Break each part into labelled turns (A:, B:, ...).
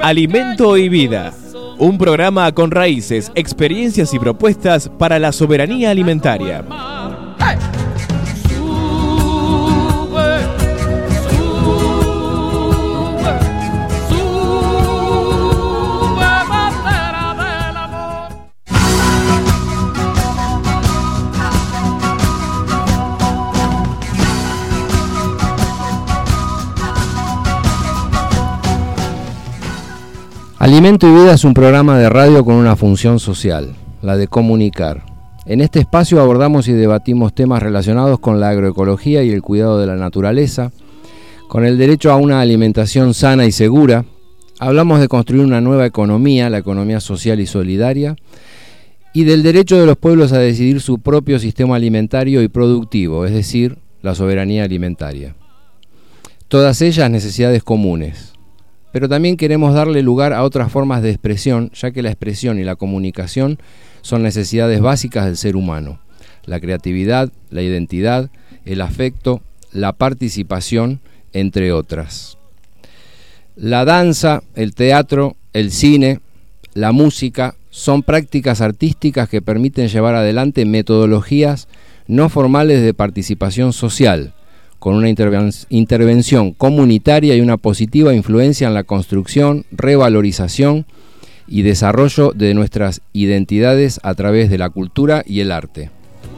A: Alimento y Vida, un programa con raíces, experiencias y propuestas para la soberanía alimentaria.
B: Alimento y Vida es un programa de radio con una función social, la de comunicar. En este espacio abordamos y debatimos temas relacionados con la agroecología y el cuidado de la naturaleza, con el derecho a una alimentación sana y segura. Hablamos de construir una nueva economía, la economía social y solidaria, y del derecho de los pueblos a decidir su propio sistema alimentario y productivo, es decir, la soberanía alimentaria. Todas ellas necesidades comunes. Pero también queremos darle lugar a otras formas de expresión, ya que la expresión y la comunicación son necesidades básicas del ser humano. La creatividad, la identidad, el afecto, la participación, entre otras. La danza, el teatro, el cine, la música son prácticas artísticas que permiten llevar adelante metodologías no formales de participación social, con una intervención comunitaria y una positiva influencia en la construcción, revalorización y desarrollo de nuestras identidades a través de la cultura y el arte.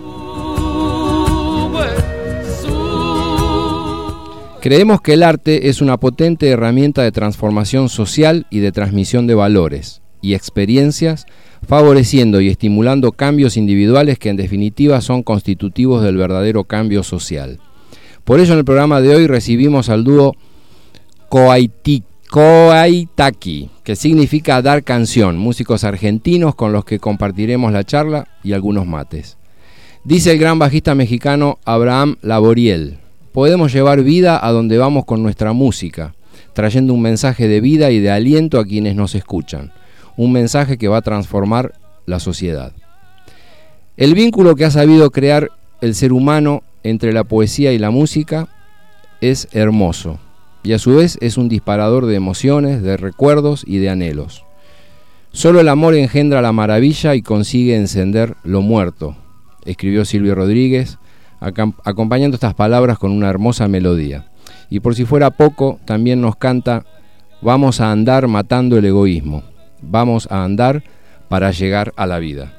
B: Creemos que el arte es una potente herramienta de transformación social y de transmisión de valores y experiencias, favoreciendo y estimulando cambios individuales que en definitiva son constitutivos del verdadero cambio social. Por ello, en el programa de hoy recibimos al dúo Coaitaki, que significa dar canción, músicos argentinos con los que compartiremos la charla y algunos mates. Dice el gran bajista mexicano Abraham Laboriel: podemos llevar vida a donde vamos con nuestra música, trayendo un mensaje de vida y de aliento a quienes nos escuchan, un mensaje que va a transformar la sociedad. El vínculo que ha sabido crear el ser humano entre la poesía y la música es hermoso y a su vez es un disparador de emociones, de recuerdos y de anhelos. Solo el amor engendra la maravilla y consigue encender lo muerto, escribió Silvio Rodríguez, acompañando estas palabras con una hermosa melodía. Y por si fuera poco, también nos canta: vamos a andar matando el egoísmo, vamos a andar para llegar a la vida.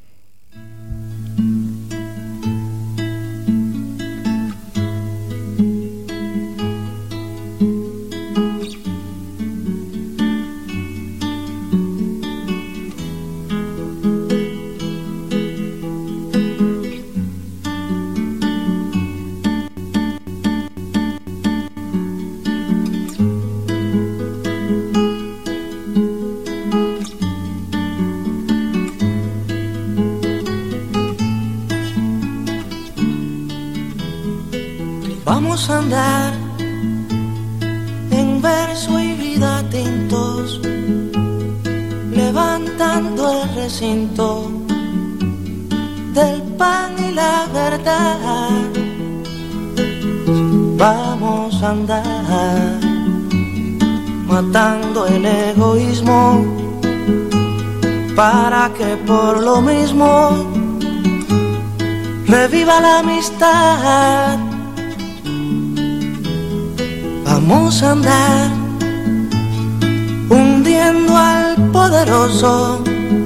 C: Vamos a andar en verso y vida tintos, levantando el recinto del pan y la verdad. Vamos a andar matando el egoísmo para que por lo mismo reviva la amistad. Vamos a andar hundiendo al poderoso,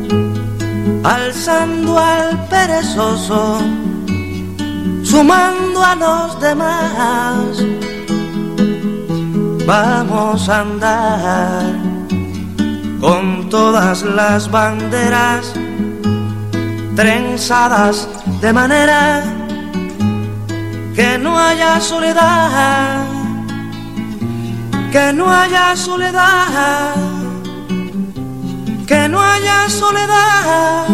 C: alzando al perezoso, sumando a los demás. Vamos a andar con todas las banderas trenzadas de manera que no haya soledad. Que no haya soledad, que no haya soledad,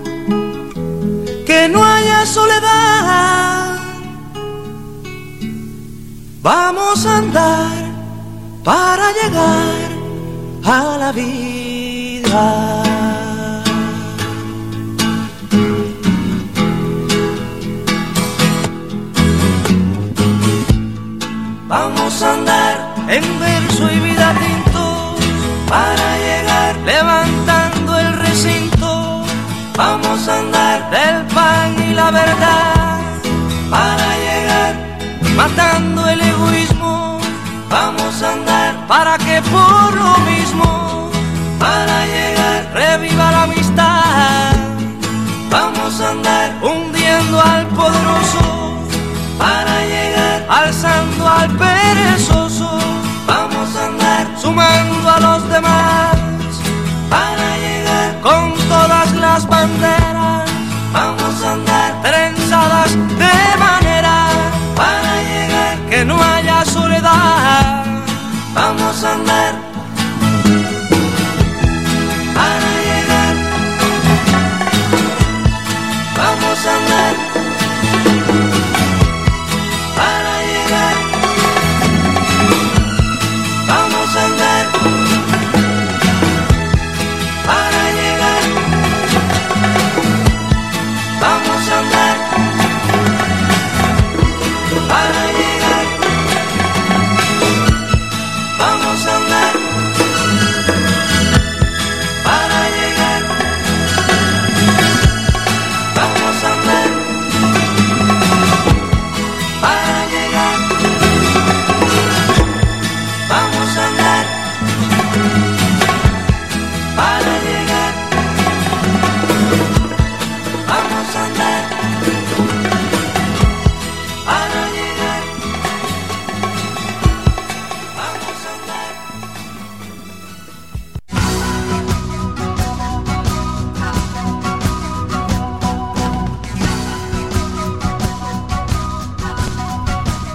C: que no haya soledad. Vamos a andar para llegar a la vida. Vamos a andar en verso y vida tintos para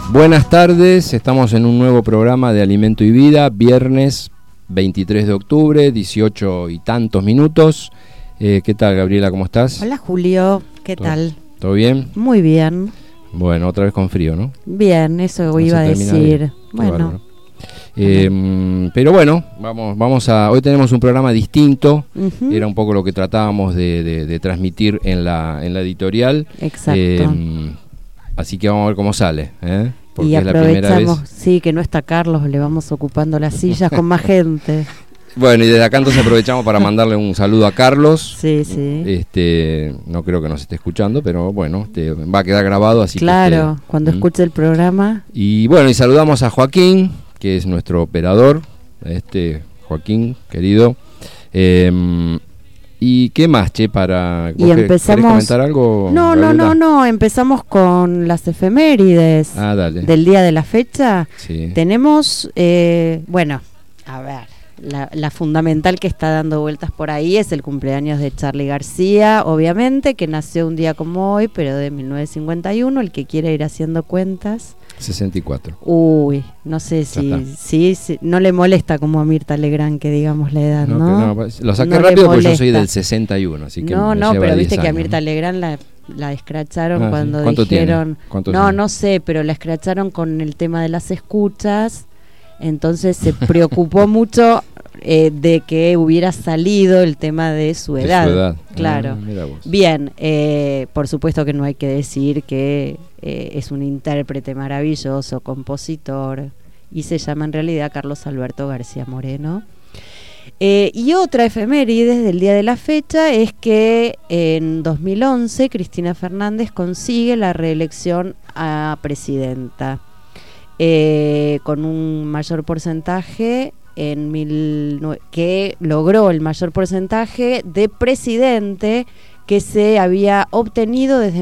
B: Buenas tardes, estamos en un nuevo programa de Alimento y Vida, viernes 23 de octubre, 18 y tantos minutos. ¿Qué tal, Gabriela? ¿Cómo estás?
D: Hola, Julio. ¿Qué tal?
B: ¿Todo bien?
D: Muy bien.
B: Bueno, otra vez con frío, ¿no?
D: Bien, eso
B: No
D: iba a
B: se termina
D: decir.
B: bien.
D: Bueno.
B: Pero bueno, vamos a. Hoy tenemos un programa distinto.
D: Ujú.
B: Era un poco lo que tratábamos de transmitir en la editorial.
D: Exacto.
B: Así que vamos a ver cómo sale, ¿eh? Porque
D: Y
B: es la primera
D: aprovechamos,
B: vez.
D: sí, que no está Carlos, le vamos ocupando las sillas con más gente.
B: Bueno, y desde acá entonces aprovechamos para mandarle un saludo a Carlos.
D: Sí, sí.
B: No creo que nos esté escuchando, pero bueno, va a quedar grabado, así
D: Claro,
B: que
D: cuando escuche el programa.
B: Y bueno, y saludamos a Joaquín, que es nuestro operador, Joaquín, querido. ¿Y qué más, che, para...
D: Y empezamos...
B: ¿Querés comentar algo?
D: No, empezamos con las efemérides
B: Dale.
D: del día de la fecha.
B: Sí.
D: Tenemos, bueno, a ver, la fundamental que está dando vueltas por ahí es el cumpleaños de Charly García, obviamente, que nació un día como hoy, pero de 1951, el que quiera ir haciendo cuentas.
B: 64.
D: Uy, no sé si no le molesta como a Mirta Legrand que digamos la edad, ¿no?
B: Lo saqué
D: No le
B: rápido porque yo
D: molesta.
B: soy del 61, así que
D: No,
B: me
D: no,
B: lleva
D: pero
B: 10
D: viste que a
B: años,
D: Mirta
B: ¿no?
D: Legrand la escracharon
B: Sí.
D: cuando
B: ¿Cuánto
D: dijeron...
B: tiene? ¿Cuántos
D: No,
B: años?
D: no sé, pero la escracharon con el tema de las escuchas, entonces se preocupó mucho de que hubiera salido el tema de su
B: De
D: edad.
B: su edad.
D: Claro.
B: Mira vos.
D: Bien, por supuesto que no hay que decir que es un intérprete maravilloso, compositor, y se llama en realidad Carlos Alberto García Moreno. Y otra efeméride del día de la fecha es que en 2011 Cristina Fernández consigue la reelección a presidenta con un mayor porcentaje que logró el mayor porcentaje de presidente que se había obtenido desde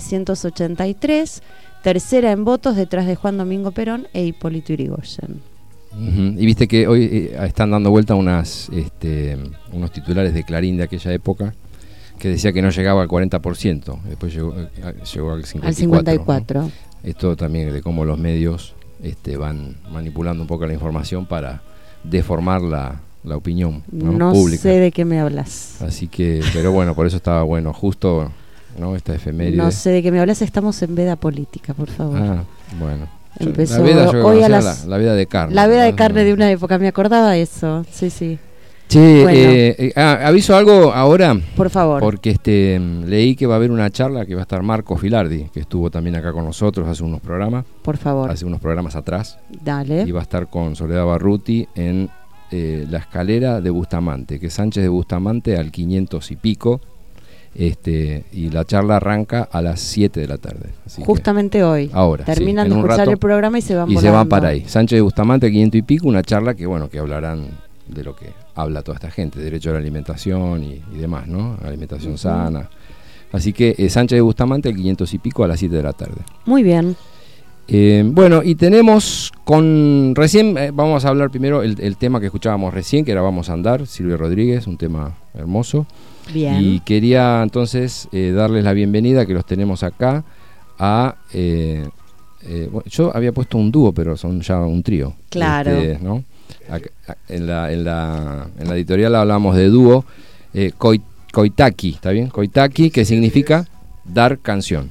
D: 1983, tercera en votos detrás de Juan Domingo Perón e Hipólito Yrigoyen.
B: Uh-huh. Y viste que hoy están dando vuelta unos titulares de Clarín de aquella época que decía que no llegaba al 40%, después llegó al 54%.
D: Al 54%.
B: ¿no? Esto también de cómo los medios van manipulando un poco la información para deformar la opinión pública.
D: Sé de qué me hablas.
B: Así que, pero bueno, por eso estaba bueno, justo, ¿no? Esta efeméride.
D: No sé de qué me hablas, estamos en veda política, por favor.
B: Bueno.
D: Empezó
B: la veda, yo
D: hoy a
B: conocía la veda de carne.
D: La veda de carne de una época, me acordaba de eso, sí.
B: Che,
D: Bueno.
B: aviso algo ahora.
D: Por favor.
B: Porque leí que va a haber una charla que va a estar Marco Filardi, que estuvo también acá con nosotros hace unos programas.
D: Por favor.
B: Hace unos programas atrás.
D: Dale.
B: Y va a estar con Soledad Barruti en la escalera de Bustamante, que es Sánchez de Bustamante al 500 y pico. Y la charla arranca a las 7 de la tarde. Así
D: justamente hoy.
B: Ahora.
D: Terminan
B: sí,
D: de
B: en un
D: escuchar
B: rato,
D: el programa y se van
B: y
D: volando.
B: se van para ahí. Sánchez de Bustamante, 500 y pico, una charla que hablarán de lo que habla toda esta gente, derecho a la alimentación y demás, ¿no? Alimentación sana. Así que Sánchez de Bustamante, el 500 y pico a las 7 de la tarde.
D: Muy bien.
B: Bueno, y tenemos recién vamos a hablar primero el tema que escuchábamos recién, que era Vamos a Andar, Silvio Rodríguez, un tema hermoso.
D: Bien.
B: Y quería entonces darles la bienvenida, que los tenemos acá, a... yo había puesto un dúo, pero son ya un trío.
D: Claro.
B: ¿No? En la editorial hablamos de dúo. Koitaki, ¿está bien? Koitaki, que significa dar canción.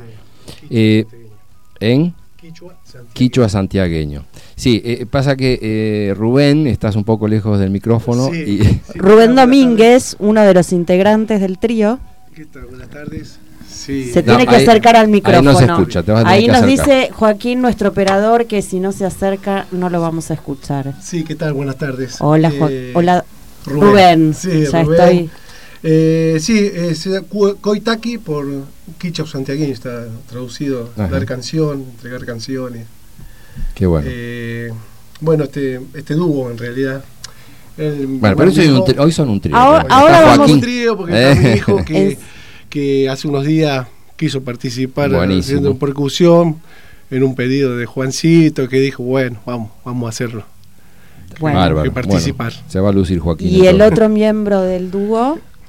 B: En quichua santiagueño. Sí, pasa que Rubén, estás un poco lejos del micrófono.
E: Sí.
D: Rubén Domínguez, uno de los integrantes del trío.
E: ¿Qué tal? Buenas tardes. Sí.
D: Se tiene que acercar al micrófono.
B: Ahí no se escucha, te vas a tener
D: ahí
B: que
D: nos
B: acercar.
D: dice Joaquín, nuestro operador, que si no se acerca no lo vamos a escuchar.
E: Sí, ¿qué tal? Buenas tardes.
D: Hola, hola
E: Rubén. Sí,
D: ya
E: Rubén.
D: estoy.
E: Koitaki por quichua santiagueño, está traducido.
B: Ajá.
E: Dar canción, entregar canciones.
B: Qué bueno.
E: Bueno, este dúo en realidad.
B: Bueno, pero hoy son un trío.
D: Ahora
B: Está
D: vamos-
B: Joaquín.
E: Un trío porque está mi hijo que hace unos días quiso participar
B: Buenísimo.
E: haciendo percusión en un pedido de Juancito, que dijo, bueno, vamos a hacerlo.
D: Bueno.
B: Bárbaro.
E: que participar.
B: Bueno, se va a lucir Joaquín.
D: Y el
B: entonces.
D: otro miembro del dúo,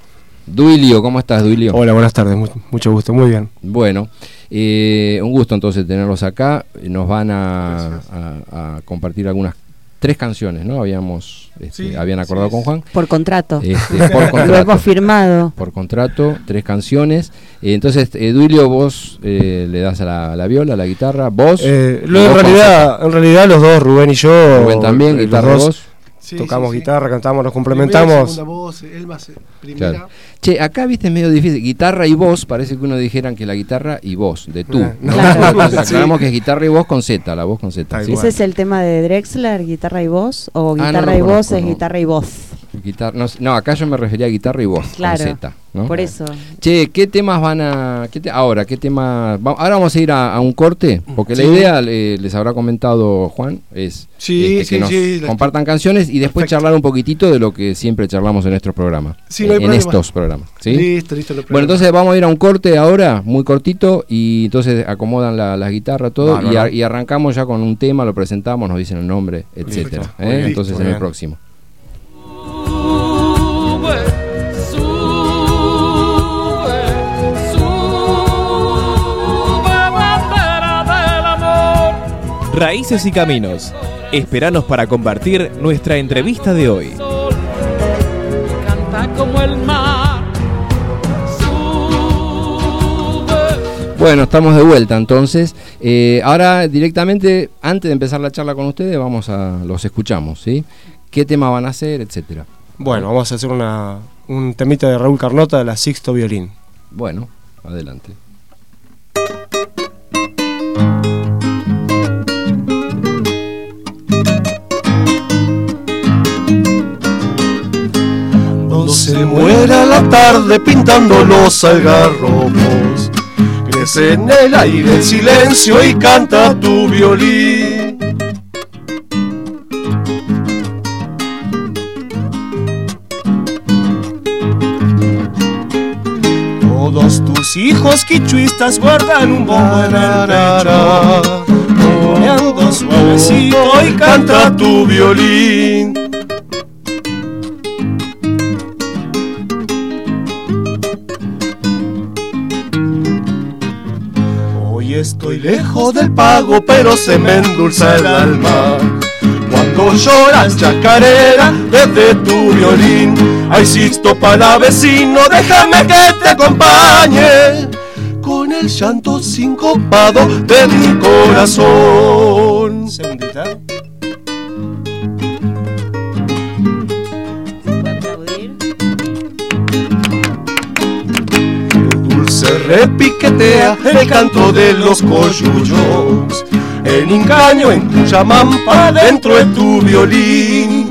B: Duilio, ¿cómo estás, Duilio?
F: Hola, buenas tardes, mucho gusto, muy bien.
B: Bueno, un gusto entonces tenerlos acá. Nos van a compartir algunas 3 canciones, ¿no? Habían acordado con Juan.
D: Por contrato.
B: Por contrato.
D: Lo hemos firmado.
B: Por contrato, 3 canciones. Entonces, Duilio, vos le das a la viola, a la guitarra, vos.
F: En realidad los dos, Rubén y yo.
B: Rubén también, guitarra, vos.
E: Sí,
F: tocamos
E: sí.
F: guitarra, cantamos, nos complementamos.
E: Segunda voz, él más primera.
B: Claro. Che, acá viste es medio difícil. Guitarra y voz, parece que uno dijeran que la guitarra y voz, de tú.
F: No.
D: Claro.
B: Entonces aclaramos que es guitarra y voz con Z, la voz con Z.
F: Tal
B: ¿sí?
F: cual.
D: ¿Ese es el tema de Drexler, guitarra y voz? ¿O
B: Ah,
D: guitarra
B: no
D: y
B: lo
D: voz
B: conozco,
D: es
B: no.
D: guitarra y voz?
B: No, acá yo me refería a guitarra y voz,
D: Claro,
B: con Z, ¿no?
D: por eso.
B: Che, ¿qué temas van a...? Ahora vamos a ir a un corte, porque la
E: Sí.
B: idea, les habrá comentado Juan, es
E: Sí,
B: que
E: sí,
B: nos
E: sí,
B: compartan canciones y después
E: Perfecto.
B: charlar un poquitito de lo que siempre charlamos en nuestros programas,
E: Sí, no hay
B: en
E: problema.
B: estos programas, ¿sí?
E: Listo, no hay
B: Bueno,
E: problema.
B: entonces vamos a ir a un corte ahora, muy cortito, y entonces acomodan la guitarra, todo,
F: Bárbaro.
B: y arrancamos ya con un tema, lo presentamos, nos dicen el nombre, etcétera.
F: Listo. Muy bien.
B: Entonces
F: Muy
B: en el
F: bien.
B: próximo.
A: Raíces y Caminos. Esperanos para compartir nuestra entrevista de hoy.
C: Canta como el mar.
B: Bueno, estamos de vuelta entonces. Ahora directamente, antes de empezar la charla con ustedes, los escuchamos, ¿sí? ¿Qué tema van a hacer, etcétera?
F: Bueno, vamos a hacer un temita de Raúl Carnota de la Sixto Violín.
B: Bueno, adelante.
E: Cuando se muera la tarde pintando los algarrobos, crece en el aire el silencio y canta tu violín.
F: Todos tus hijos quichuistas guardan un bombo en el pecho, coreando suavecito y
E: canta tu violín. Hoy estoy lejos del pago, pero se me endulza el alma cuando lloras chacarera desde tu violín. Ay, Sixto Palavecino, déjame que te acompañe con el llanto sincopado de mi corazón.
F: Segundita.
E: Dulce repiquetea el canto de los coyullos, el engaño en tu chamampa dentro de tu violín.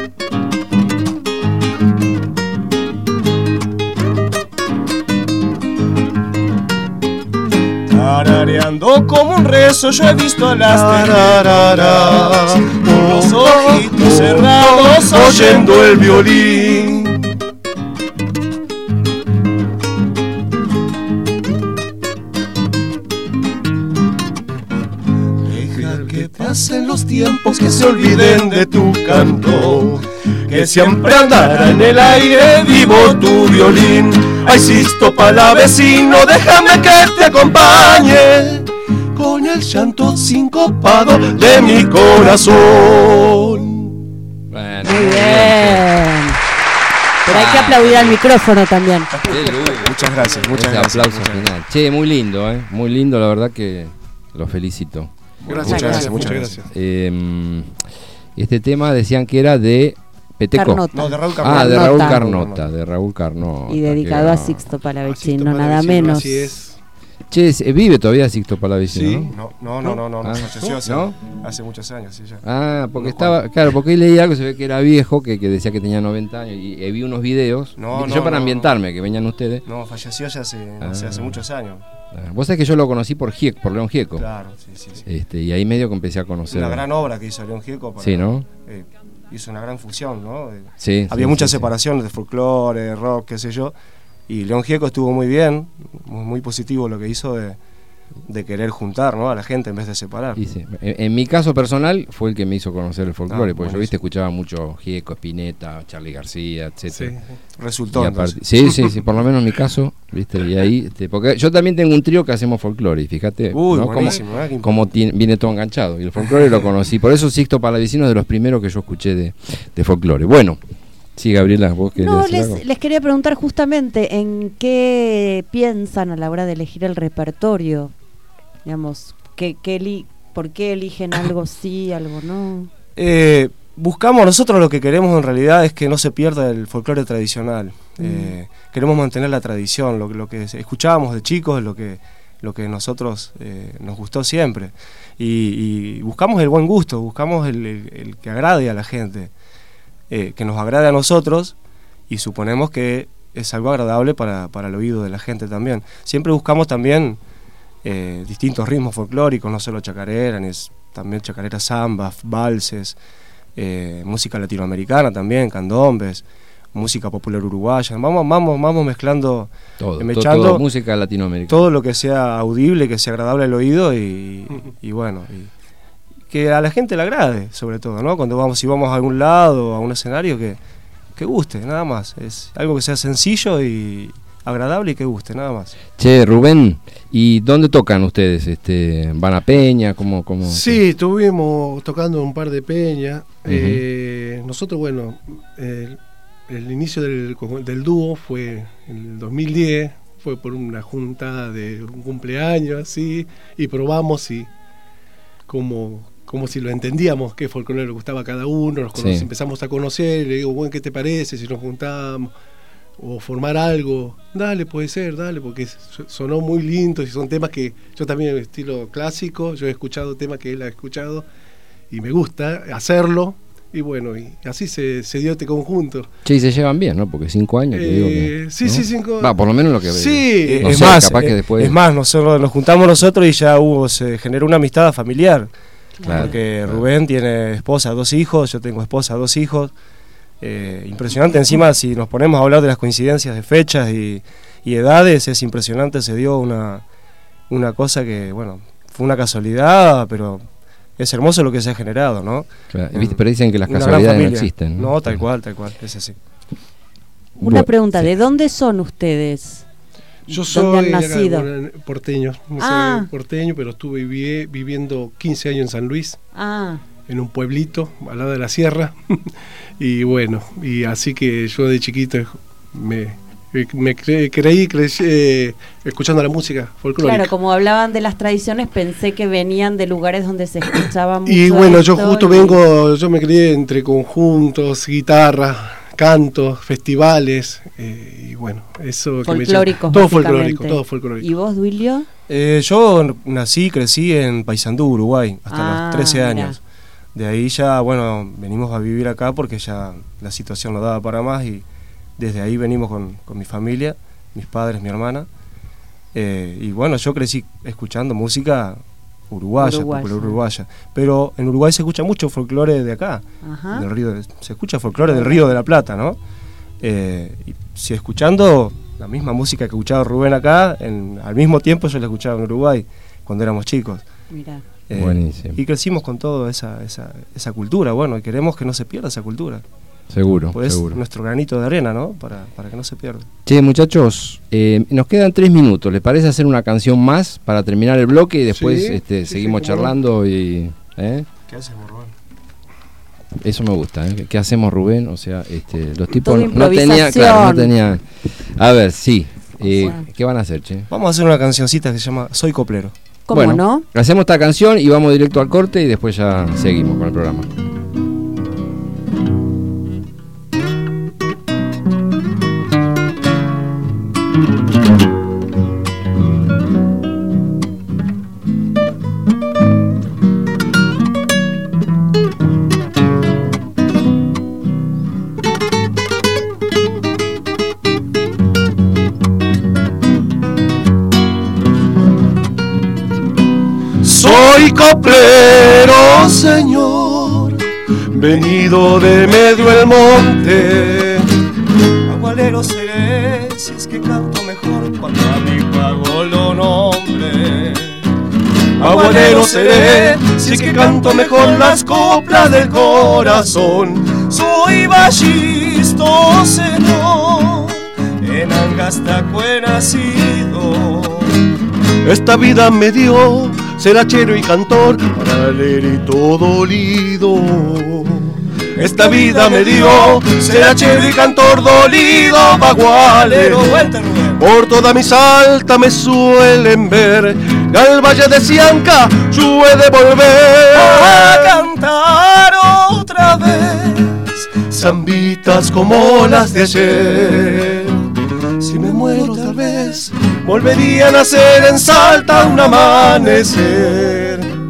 F: Tarareando como un rezo yo he visto a las terneras, con los ojitos cerrados
E: oyendo el violín. Deja que pasen los tiempos, que se olviden de tu canto, que siempre andará en el aire vivo tu violín. Ay, Sixto Palavecino, déjame que te acompañe con el llanto sincopado de mi corazón.
B: Bueno,
D: Muy bien. Pero hay que aplaudir al micrófono también.
B: qué luz.
F: Muchas gracias, muchas
B: Ese
F: gracias.
B: aplauso
F: muchas
B: final. Che, muy lindo, muy lindo, la verdad que los felicito.
E: Gracias,
F: Muchas gracias,
E: muchas
F: muchas
E: gracias.
B: Este tema decían que era de Peteco.
D: Carnota.
F: No, de Raúl Carnota.
B: Ah, de Raúl
D: Carnota.
B: Carnota, de Raúl Carnota.
D: Y dedicado
B: que
D: a
B: era-
D: Sixto Palavecino,
E: Sixto
D: nada
E: Palavecino,
D: menos.
E: Así es.
B: Che, vive todavía Sixto Palavecino,
E: Sí.
B: ¿no?
F: No,
B: Ah,
F: falleció
B: ¿no?
F: hace muchos años, sí, ya.
B: Ah, porque
F: No,
B: estaba, claro, porque ahí leí algo, se ve que era viejo, que decía que tenía 90 años, y vi unos videos,
F: No,
B: yo
F: no,
B: para
F: no.
B: ambientarme, que venían ustedes.
F: No, falleció ya hace muchos años.
B: Vos sabés que yo lo conocí por León Gieco,
F: Claro, sí.
B: y ahí medio que empecé a conocer.
F: Una gran obra que hizo León Gieco.
B: Sí, ¿no?
F: Hizo una gran fusión, ¿no?
B: Sí.
F: Había
B: sí,
F: muchas
B: sí, sí.
F: separaciones de folclore, rock, qué sé yo. Y León Gieco estuvo muy bien, muy positivo lo que hizo de
E: querer juntar, ¿no?, a la gente en vez de separar.
B: Sí. En mi caso personal fue el que me hizo conocer el folclore, porque yo,
E: buenísimo.
B: escuchaba mucho Gieco, Spinetta, Charly García, etcétera.
E: Resultó,
B: Y
E: entonces.
B: sí, por lo menos en mi caso, ¿viste? Y ahí, porque yo también tengo un trío que hacemos folclore, y fíjate,
E: Uy,
B: ¿no?
E: buenísimo, qué
B: como viene todo enganchado, y el folclore lo conocí, por eso Sixto Palavecino es de los primeros que yo escuché de folclore. Bueno, sí, Gabriela, vos querés
D: No,
B: decir algo.
D: les quería preguntar justamente en qué piensan a la hora de elegir el repertorio, digamos, ¿por qué eligen algo sí, algo no?
E: Buscamos, nosotros lo que queremos en realidad es que no se pierda el folclore tradicional. Queremos mantener la tradición, lo que escuchábamos de chicos, lo que nosotros nos gustó siempre. Y buscamos el buen gusto, buscamos el que agrade a la gente, que nos agrade a nosotros, y suponemos que es algo agradable para el oído de la gente también. Siempre buscamos también distintos ritmos folclóricos, no solo chacarera, también chacarera, zamba, valses, música latinoamericana también, candombes, música popular uruguaya. Vamos mezclando, mechando
B: todo música latinoamericana.
E: todo lo que sea audible, que sea agradable al oído y bueno, y que a la gente le agrade, sobre todo, ¿no? Si vamos a algún lado, a un escenario, que guste, nada más. Es algo que sea sencillo y agradable y que guste, nada más.
B: Che, Rubén, ¿y dónde tocan ustedes? ¿Van a Peña? ¿Cómo?
G: Sí, estuvimos tocando un par de peñas. Nosotros, bueno, el inicio del dúo fue en el 2010, fue por una juntada de un cumpleaños, así, y probamos como si lo entendíamos, qué folclore le gustaba a cada uno, empezamos a conocer, y le digo, bueno, ¿qué te parece si nos juntamos? O formar algo, puede ser, porque sonó muy lindo, y son temas que yo también en estilo clásico, yo he escuchado temas que él ha escuchado y me gusta hacerlo, y bueno, y así se dio este conjunto.
B: Che, y se llevan bien, ¿no? Porque 5 años, te digo que,
G: sí,
B: ¿no?
G: sí, 5
B: Va, por lo menos lo que
G: sí,
B: no
E: es
B: sé,
E: más,
B: capaz que después...
E: es más, nosotros nos juntamos nosotros y ya se generó una amistad familiar.
B: Claro,
E: porque
B: claro.
E: Rubén tiene esposa, 2 hijos, yo tengo esposa, 2 hijos. Impresionante, encima si nos ponemos a hablar de las coincidencias de fechas y edades, es impresionante, se dio una cosa que, bueno, fue una casualidad, pero es hermoso lo que se ha generado, ¿no?
B: Claro, pero dicen que las
E: Una gran
B: casualidades no
E: familia.
B: existen, ¿no?
E: No, tal cual, es así.
D: Una pregunta, ¿de dónde son ustedes?
G: Yo
D: ¿Dónde
G: soy
D: han nacido?
G: porteño, soy porteño, pero estuve viviendo 15 años en San Luis, en un pueblito al lado de la sierra, y bueno, y así que yo de chiquito me creí escuchando la música folclórica.
D: Claro, como hablaban de las tradiciones, pensé que venían de lugares donde se escuchaba mucho.
G: Y bueno, yo
D: esto
G: justo yo me crié entre conjuntos, guitarra, cantos, festivales, y bueno, eso que me
D: folclóricos,
G: todo
D: básicamente.
G: todo folclórico.
D: ¿Y vos, Duilio?
E: Yo crecí en Paysandú, Uruguay, hasta los 13 años. De ahí ya, bueno, venimos a vivir acá porque ya la situación no daba para más, y desde ahí venimos con mi familia, mis padres, mi hermana. Y bueno, yo crecí escuchando música uruguaya, popular uruguaya. Pero en Uruguay se escucha mucho folclore de acá, del río, se escucha folclore del Río de la Plata, ¿no? Y si escuchando la misma música que escuchaba Rubén acá, al mismo tiempo yo la escuchaba en Uruguay, cuando éramos chicos.
D: Mirá.
B: Buenísimo.
E: Y crecimos con toda esa cultura, bueno, y queremos que no se pierda esa cultura.
B: Seguro,
E: Pues
B: seguro.
E: nuestro granito de arena, ¿no? Para que no se pierda.
B: Che, muchachos, nos quedan 3 minutos. ¿Les parece hacer una canción más para terminar el bloque y después seguimos charlando?
E: ¿Qué hacemos, Rubén?
B: Eso me gusta, ¿eh? ¿Qué hacemos, Rubén? O sea, los tipos
D: Toda
B: no tenían... Claro, no
D: improvisación.
B: tenían... A ver, sí. ¿Qué van a hacer, che?
E: Vamos a hacer una cancioncita que se llama Soy Coplero.
D: ¿Cómo
B: bueno,
D: no?
B: Hacemos esta canción y vamos directo al corte y después ya seguimos con el programa.
E: Soy coplero, señor, venido de medio el monte. Agualero seré si es que canto mejor cuando a mi pago lo nombre. bagualero seré, si es que canto mejor las coplas del corazón.
F: Soy ballisto, señor, en Angastaco he nacido.
E: Esta vida me dio ser hachero y cantor, paralelito dolido. Esta vida me dio ser hachero y cantor dolido, bagualero. Por toda mi salta me suelen ver, al valle de Cianca yo he de volver
F: a cantar otra vez
E: zambitas como las de ayer. Si me muero tal vez volvería a nacer en Salta un amanecer.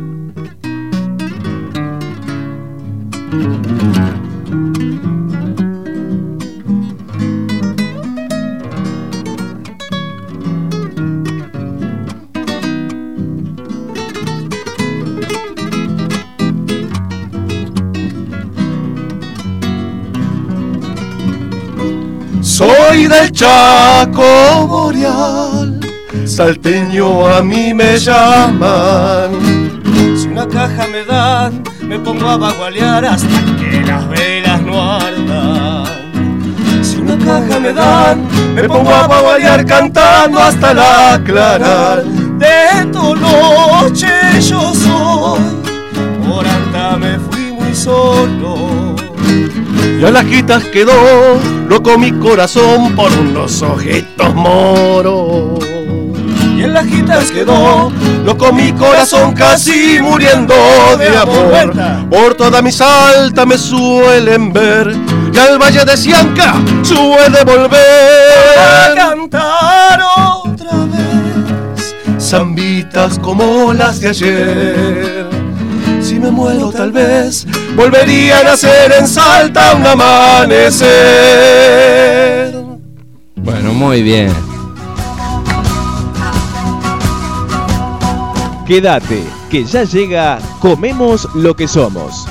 E: Soy del Chaco Boreal, salteño a mí me llaman.
F: Si una caja me dan, me pongo a bagualear hasta que las velas no ardan.
E: Si una caja me dan, me pongo a bagualear cantando hasta el aclarar.
F: De Toloche yo soy, por Anta me fui muy solo.
E: Y a las quitas quedó loco mi corazón por unos ojitos moros.
F: Y en las quitas
E: quedó loco mi corazón casi muriendo de amor. Por toda mi Salta me suelen ver, y al valle de Cianca suele volver
F: a cantar otra vez
E: zambitas como las de ayer. Si me muero tal vez volvería a nacer en Salta un amanecer.
B: Bueno, muy bien.
A: Quédate, que ya llega Comemos lo que somos.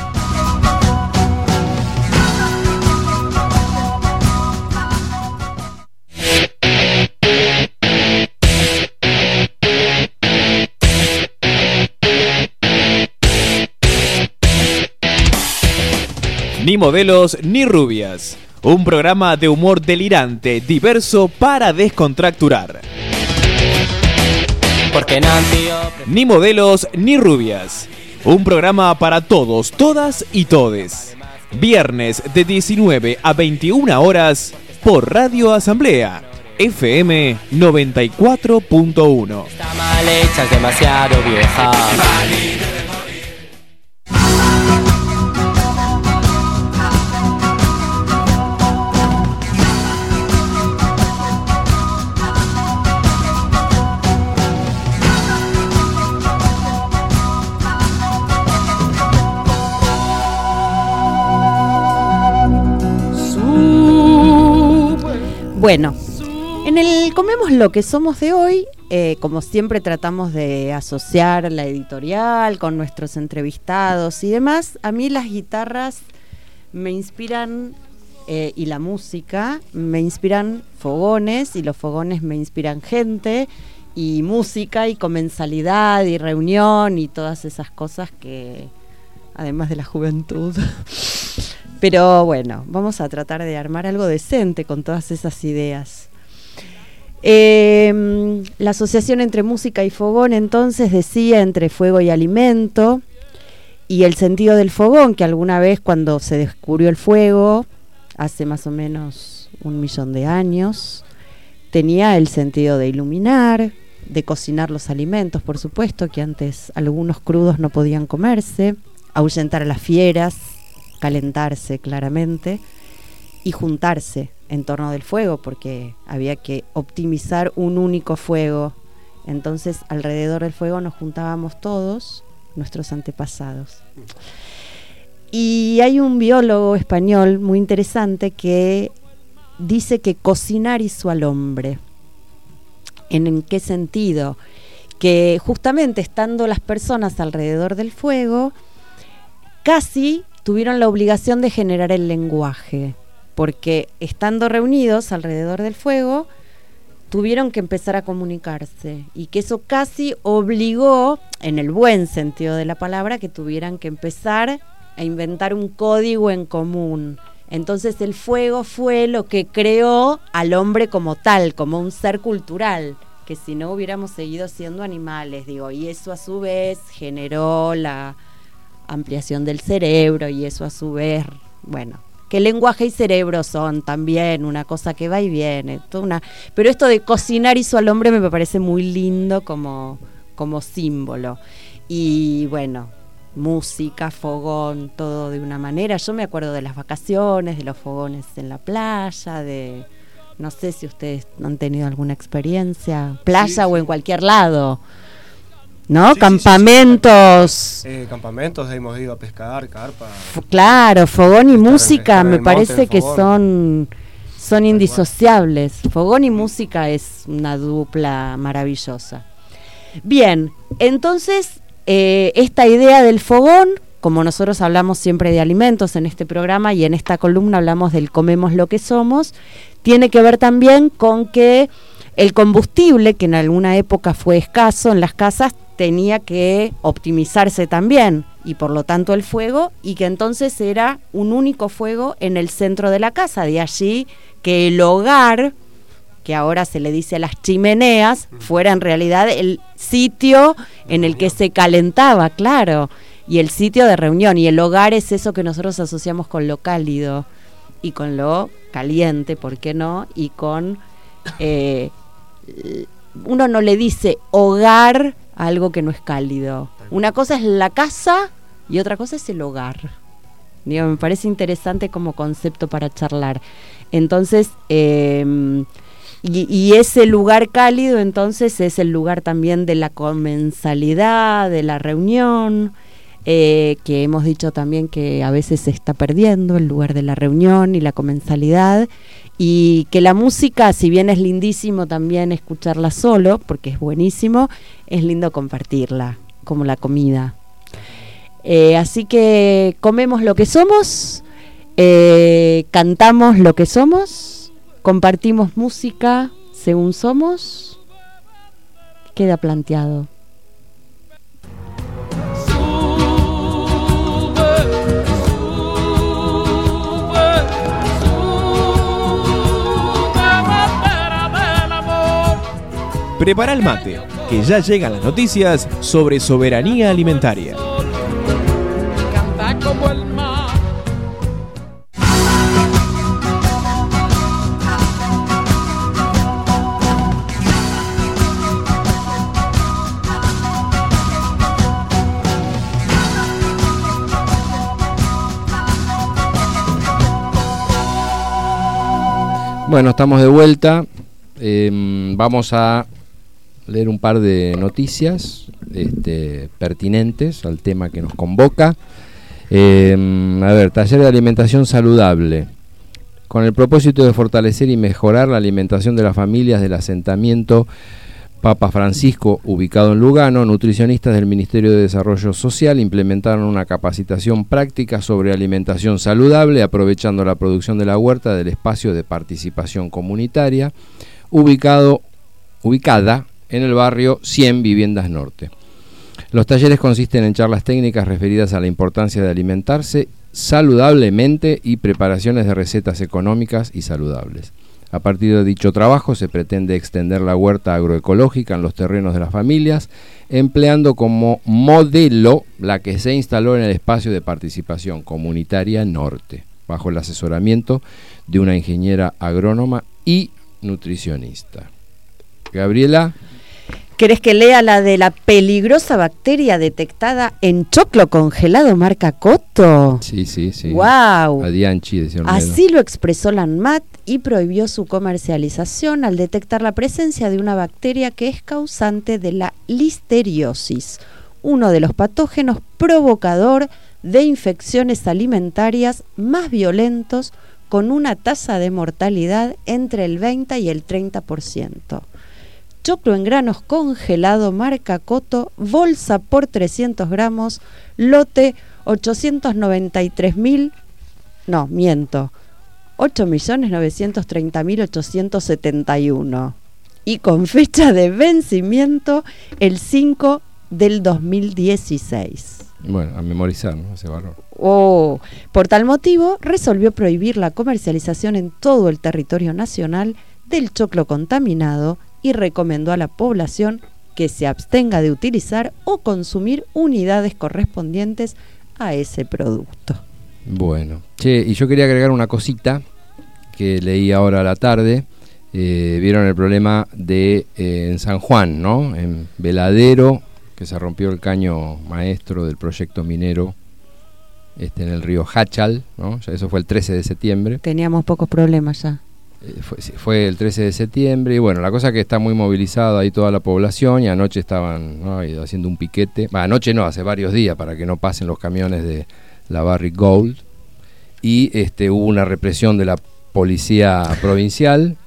A: Ni modelos ni rubias. Un programa de humor delirante, diverso para descontracturar.
H: Porque
A: Ni modelos ni rubias. Un programa para todos, todas y todes. Viernes de 19 a 21 horas por Radio Asamblea, FM 94.1.
H: Está mal hecha, es demasiado vieja.
D: Bueno, en el Comemos lo que somos de hoy, como siempre tratamos de asociar la editorial con nuestros entrevistados y demás. A mí las guitarras me inspiran y la música me inspiran fogones, y los fogones me inspiran gente y música y comensalidad y reunión y todas esas cosas que, además de la juventud. Pero bueno, vamos a tratar de armar algo decente con todas esas ideas. La asociación entre música y fogón, entonces, decía entre fuego y alimento, y el sentido del fogón, que alguna vez cuando se descubrió el fuego, hace más o menos 1.000.000 de años, tenía el sentido de iluminar, de cocinar los alimentos, por supuesto, que antes algunos crudos no podían comerse, ahuyentar a las fieras, calentarse claramente y juntarse en torno del fuego, porque había que optimizar un único fuego. Entonces alrededor del fuego nos juntábamos todos, nuestros antepasados. Y hay un biólogo español muy interesante que dice que cocinar hizo al hombre. ¿En qué sentido? Que justamente estando las personas alrededor del fuego, casi tuvieron la obligación de generar el lenguaje, porque estando reunidos alrededor del fuego, tuvieron que empezar a comunicarse y que eso casi obligó, en el buen sentido de la palabra, que tuvieran que empezar a inventar un código en común. Entonces el fuego fue lo que creó al hombre como tal, como un ser cultural, que si no hubiéramos seguido siendo animales, digo, y eso a su vez generó la ampliación del cerebro y eso a su vez, bueno, que lenguaje y cerebro son también una cosa que va y viene, pero esto de cocinar hizo al hombre me parece muy lindo como símbolo. Y bueno, música, fogón, todo de una manera. Yo me acuerdo de las vacaciones, de los fogones en la playa, no sé si ustedes han tenido alguna experiencia, playa o en cualquier lado, ¿no? Sí, campamentos.
F: Sí. Campamentos, hemos ido a pescar, carpa.
D: Claro, fogón y música me parece que son indisociables. Fogón y música es una dupla maravillosa. Bien, entonces esta idea del fogón, como nosotros hablamos siempre de alimentos en este programa y en esta columna hablamos del comemos lo que somos, tiene que ver también con que el combustible, que en alguna época fue escaso en las casas, tenía que optimizarse también, y por lo tanto el fuego, y que entonces era un único fuego en el centro de la casa. De allí que el hogar, que ahora se le dice a las chimeneas, fuera en realidad el sitio en el que se calentaba, claro, y el sitio de reunión. Y el hogar es eso que nosotros asociamos con lo cálido y con lo caliente, ¿por qué no? Y con uno no le dice hogar a algo que no es cálido. Una cosa es la casa y otra cosa es el hogar. Digo, me parece interesante como concepto para charlar. Entonces, y ese lugar cálido entonces es el lugar también de la comensalidad, de la reunión, que hemos dicho también que a veces se está perdiendo el lugar de la reunión y la comensalidad, y que la música, si bien es lindísimo también escucharla solo, porque es buenísimo, es lindo compartirla, como la comida. Así que comemos lo que somos, cantamos lo que somos, compartimos música según somos, queda planteado.
A: Prepara el mate, que ya llegan las noticias sobre soberanía alimentaria.
I: Canta como el mar.
B: Bueno, estamos de vuelta. Vamos a leer un par de noticias pertinentes al tema que nos convoca. A ver, taller de alimentación saludable. Con el propósito de fortalecer y mejorar la alimentación de las familias del asentamiento Papa Francisco, ubicado en Lugano, nutricionistas del Ministerio de Desarrollo Social implementaron una capacitación práctica sobre alimentación saludable, aprovechando la producción de la huerta del espacio de participación comunitaria, ubicada en el barrio 100 Viviendas Norte. Los talleres consisten en charlas técnicas referidas a la importancia de alimentarse saludablemente y preparaciones de recetas económicas y saludables. A partir de dicho trabajo se pretende extender la huerta agroecológica en los terrenos de las familias, empleando como modelo la que se instaló en el espacio de participación comunitaria Norte, bajo el asesoramiento de una ingeniera agrónoma y nutricionista. Gabriela.
D: ¿Querés que lea la de la peligrosa bacteria detectada en choclo congelado marca Coto?
B: Sí.
D: ¡Wow!
B: Adianchi, decía Ornedo.
D: Así lo expresó la ANMAT y prohibió su comercialización al detectar la presencia de una bacteria que es causante de la listeriosis, uno de los patógenos provocador de infecciones alimentarias más violentos, con una tasa de mortalidad entre el 20 y el 30%. Choclo en granos congelado marca Coto, bolsa por 300 gramos, lote 8.930.871. y con fecha de vencimiento el 5 del 2016.
B: Bueno, a memorizar, ¿no? Ese valor.
D: Por tal motivo, resolvió prohibir la comercialización en todo el territorio nacional del choclo contaminado y recomendó a la población que se abstenga de utilizar o consumir unidades correspondientes a ese producto.
B: Bueno, y yo quería agregar una cosita que leí ahora a la tarde. Vieron el problema de en San Juan, ¿no? En Veladero, que se rompió el caño maestro del proyecto minero en el río Hachal, ¿no? Eso fue el 13 de septiembre.
D: Teníamos pocos problemas ya.
B: Fue el 13 de septiembre y bueno, la cosa es que está muy movilizada ahí toda la población y anoche estaban, ¿no?, haciendo un piquete. Anoche no, hace varios días para que no pasen los camiones de la Barrick Gold y hubo una represión de la policía provincial,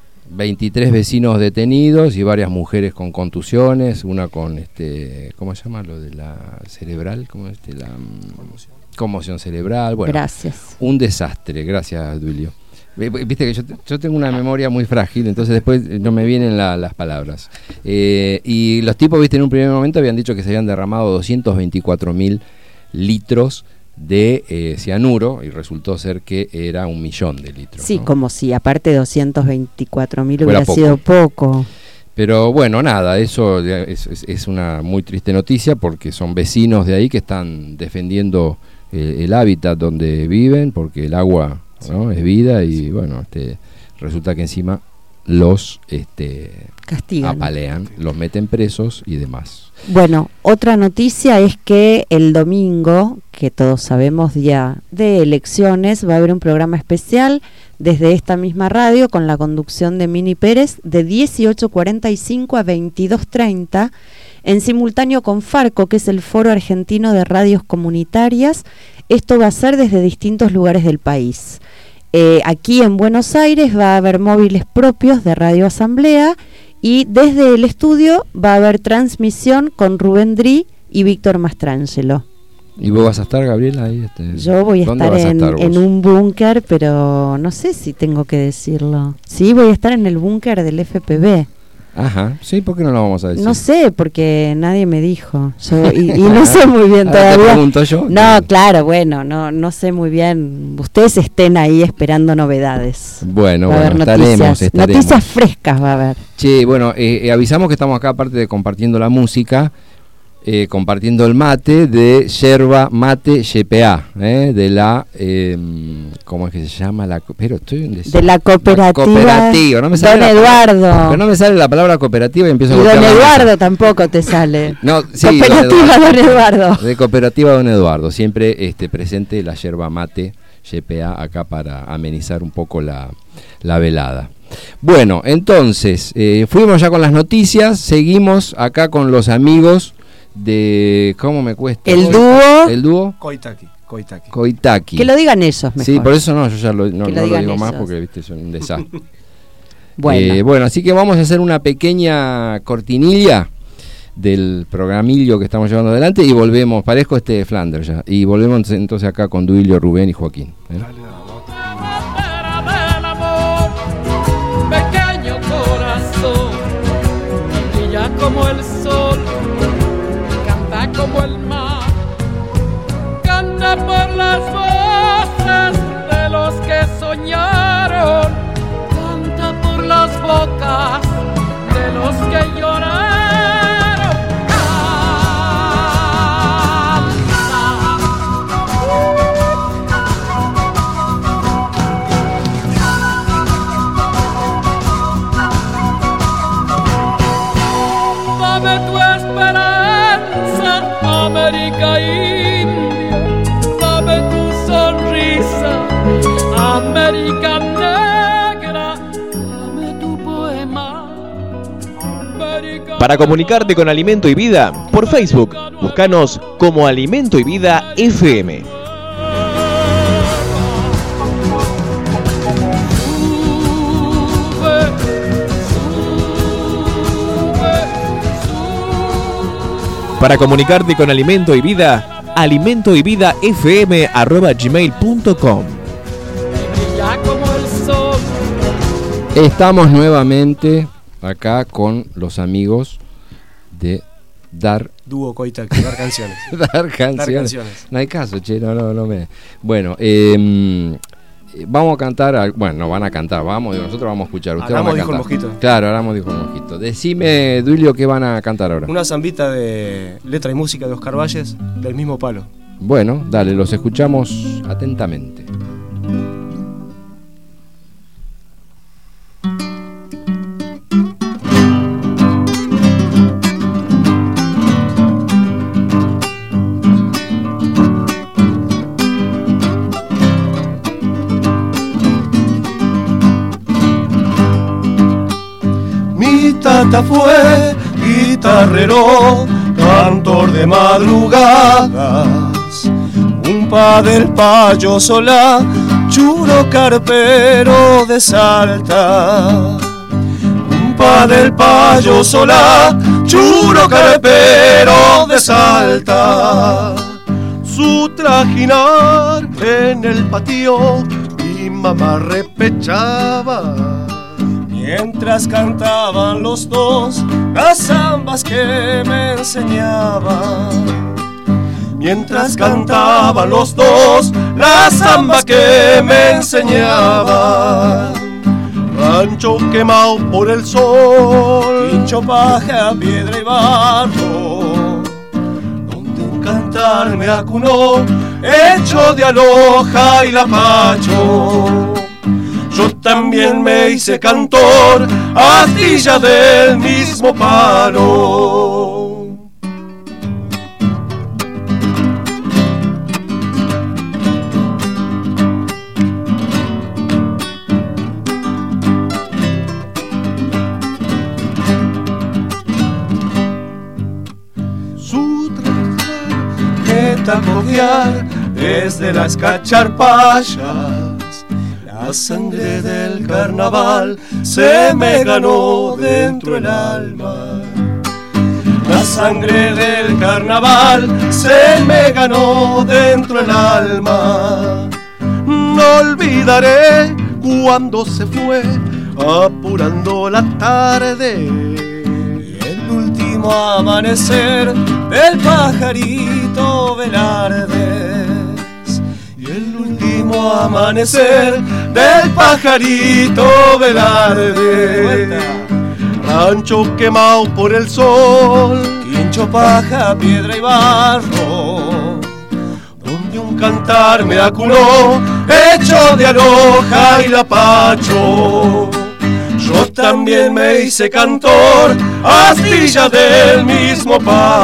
B: 23 vecinos detenidos y varias mujeres con contusiones, una con ¿cómo se llama? Lo de la cerebral, ¿cómo es? La conmoción cerebral. Bueno,
D: gracias.
B: Un desastre, gracias, Duilio. Viste que yo tengo una memoria muy frágil, entonces después no me vienen las palabras. Y los tipos, viste, en un primer momento habían dicho que se habían derramado 224.000 litros de cianuro y resultó ser que era 1 millón de litros.
D: Sí,
B: ¿no?
D: como si aparte 224.000 hubiera sido poco.
B: Pero bueno, nada, eso es una muy triste noticia porque son vecinos de ahí que están defendiendo el hábitat donde viven porque el agua, ¿no?, es vida y bueno, resulta que encima los
D: castigan,
B: apalean, los meten presos y demás.
D: Bueno, otra noticia es que el domingo, que todos sabemos día de elecciones, va a haber un programa especial desde esta misma radio con la conducción de Mini Pérez de 18:45 a 22:30 en simultáneo con Farco, que es el Foro Argentino de Radios Comunitarias. Esto va a ser desde distintos lugares del país. Aquí en Buenos Aires va a haber móviles propios de Radio Asamblea y desde el estudio va a haber transmisión con Rubén Dri y Víctor Mastrangelo.
B: ¿Y vos vas a estar, Gabriela, ahí?
D: Yo voy a estar en un búnker, pero no sé si tengo que decirlo. Sí, voy a estar en el búnker del FPV.
B: Ajá, sí, ¿por qué no lo vamos a decir?
D: No sé, porque nadie me dijo. Y no sé muy bien todavía.
B: ¿Te pregunto yo?
D: No, claro, bueno, no sé muy bien. Ustedes estén ahí esperando novedades.
B: Bueno,
D: estaremos. Noticias frescas va a haber.
B: Che, bueno, avisamos que estamos acá, aparte de compartiendo la música, compartiendo el mate de Yerba Mate YPA, de la ¿cómo es que se llama? De la
D: cooperativa
B: no me sale
D: Don Eduardo.
B: Pero no me sale la palabra cooperativa y empiezo a
D: Don Eduardo tampoco te sale.
B: No, sí,
D: cooperativa Don Eduardo.
B: De cooperativa Don Eduardo, siempre presente la Yerba Mate YPA acá para amenizar un poco la velada. Bueno, entonces, fuimos ya con las noticias, seguimos acá con los amigos de ¿cómo me cuesta?
D: El dúo
E: Koitaki.
D: Que lo digan ellos mejor.
B: Sí, por eso yo ya no lo digo ellos más porque viste, es un desastre.
D: Bueno,
B: así que vamos a hacer una pequeña cortinilla del programillo que estamos llevando adelante y volvemos, parezco Flanders ya, y volvemos entonces acá con Duilio, Rubén y Joaquín.
I: Pequeño corazón, brilla como el sol, canta como el mar, canta por las voces de los que soñaron, canta por las bocas de los que lloraron. América India, dame tu sonrisa, América Negra, dame tu poema.
A: Para comunicarte con Alimento y Vida, por Facebook, búscanos como Alimento y Vida FM. Para comunicarte con Alimento y Vida, alimentoyvidafm@gmail.com.
B: Estamos nuevamente acá con los amigos de Dar
F: Dúo Coita, dar canciones.
B: Dar canciones. No hay caso, che, no me. Bueno, vamos a cantar, bueno, no van a cantar, nosotros vamos a escuchar. Ustedes van a
F: Dijo
B: cantar.
F: el Mosquito.
B: Claro, Aramos dijo el Mosquito. Decime, Duilio, ¿qué van a cantar ahora?
F: Una zambita de letra y música de Oscar Valles, del mismo palo.
B: Bueno, dale, los escuchamos atentamente.
E: Tata fue guitarrero, cantor de madrugadas, un pa del payo sola, churo carpero de Salta. Un pa del payo sola, churo carpero de Salta. Su trajinar en el patio, mi mamá repechaba. Mientras cantaban los dos las zambas que me enseñaban. Mientras cantaban los dos las zambas que me enseñaban. Rancho quemado por el sol, pincho, paja, piedra y barro, donde un cantar me acunó, hecho de aloja y lapacho. Yo también me hice cantor, astilla del mismo palo. Su tarjeta cojear desde las cacharpayas. La sangre del carnaval se me ganó dentro el alma. La sangre del carnaval se me ganó dentro el alma. No olvidaré cuando se fue apurando la tarde. El último amanecer del pajarito Velarde. El último amanecer del pajarito Velarde. Rancho quemado por el sol, quincho, paja, piedra y barro, donde un cantar me acunó, hecho de aloja y lapacho. Yo también me hice cantor, astilla del mismo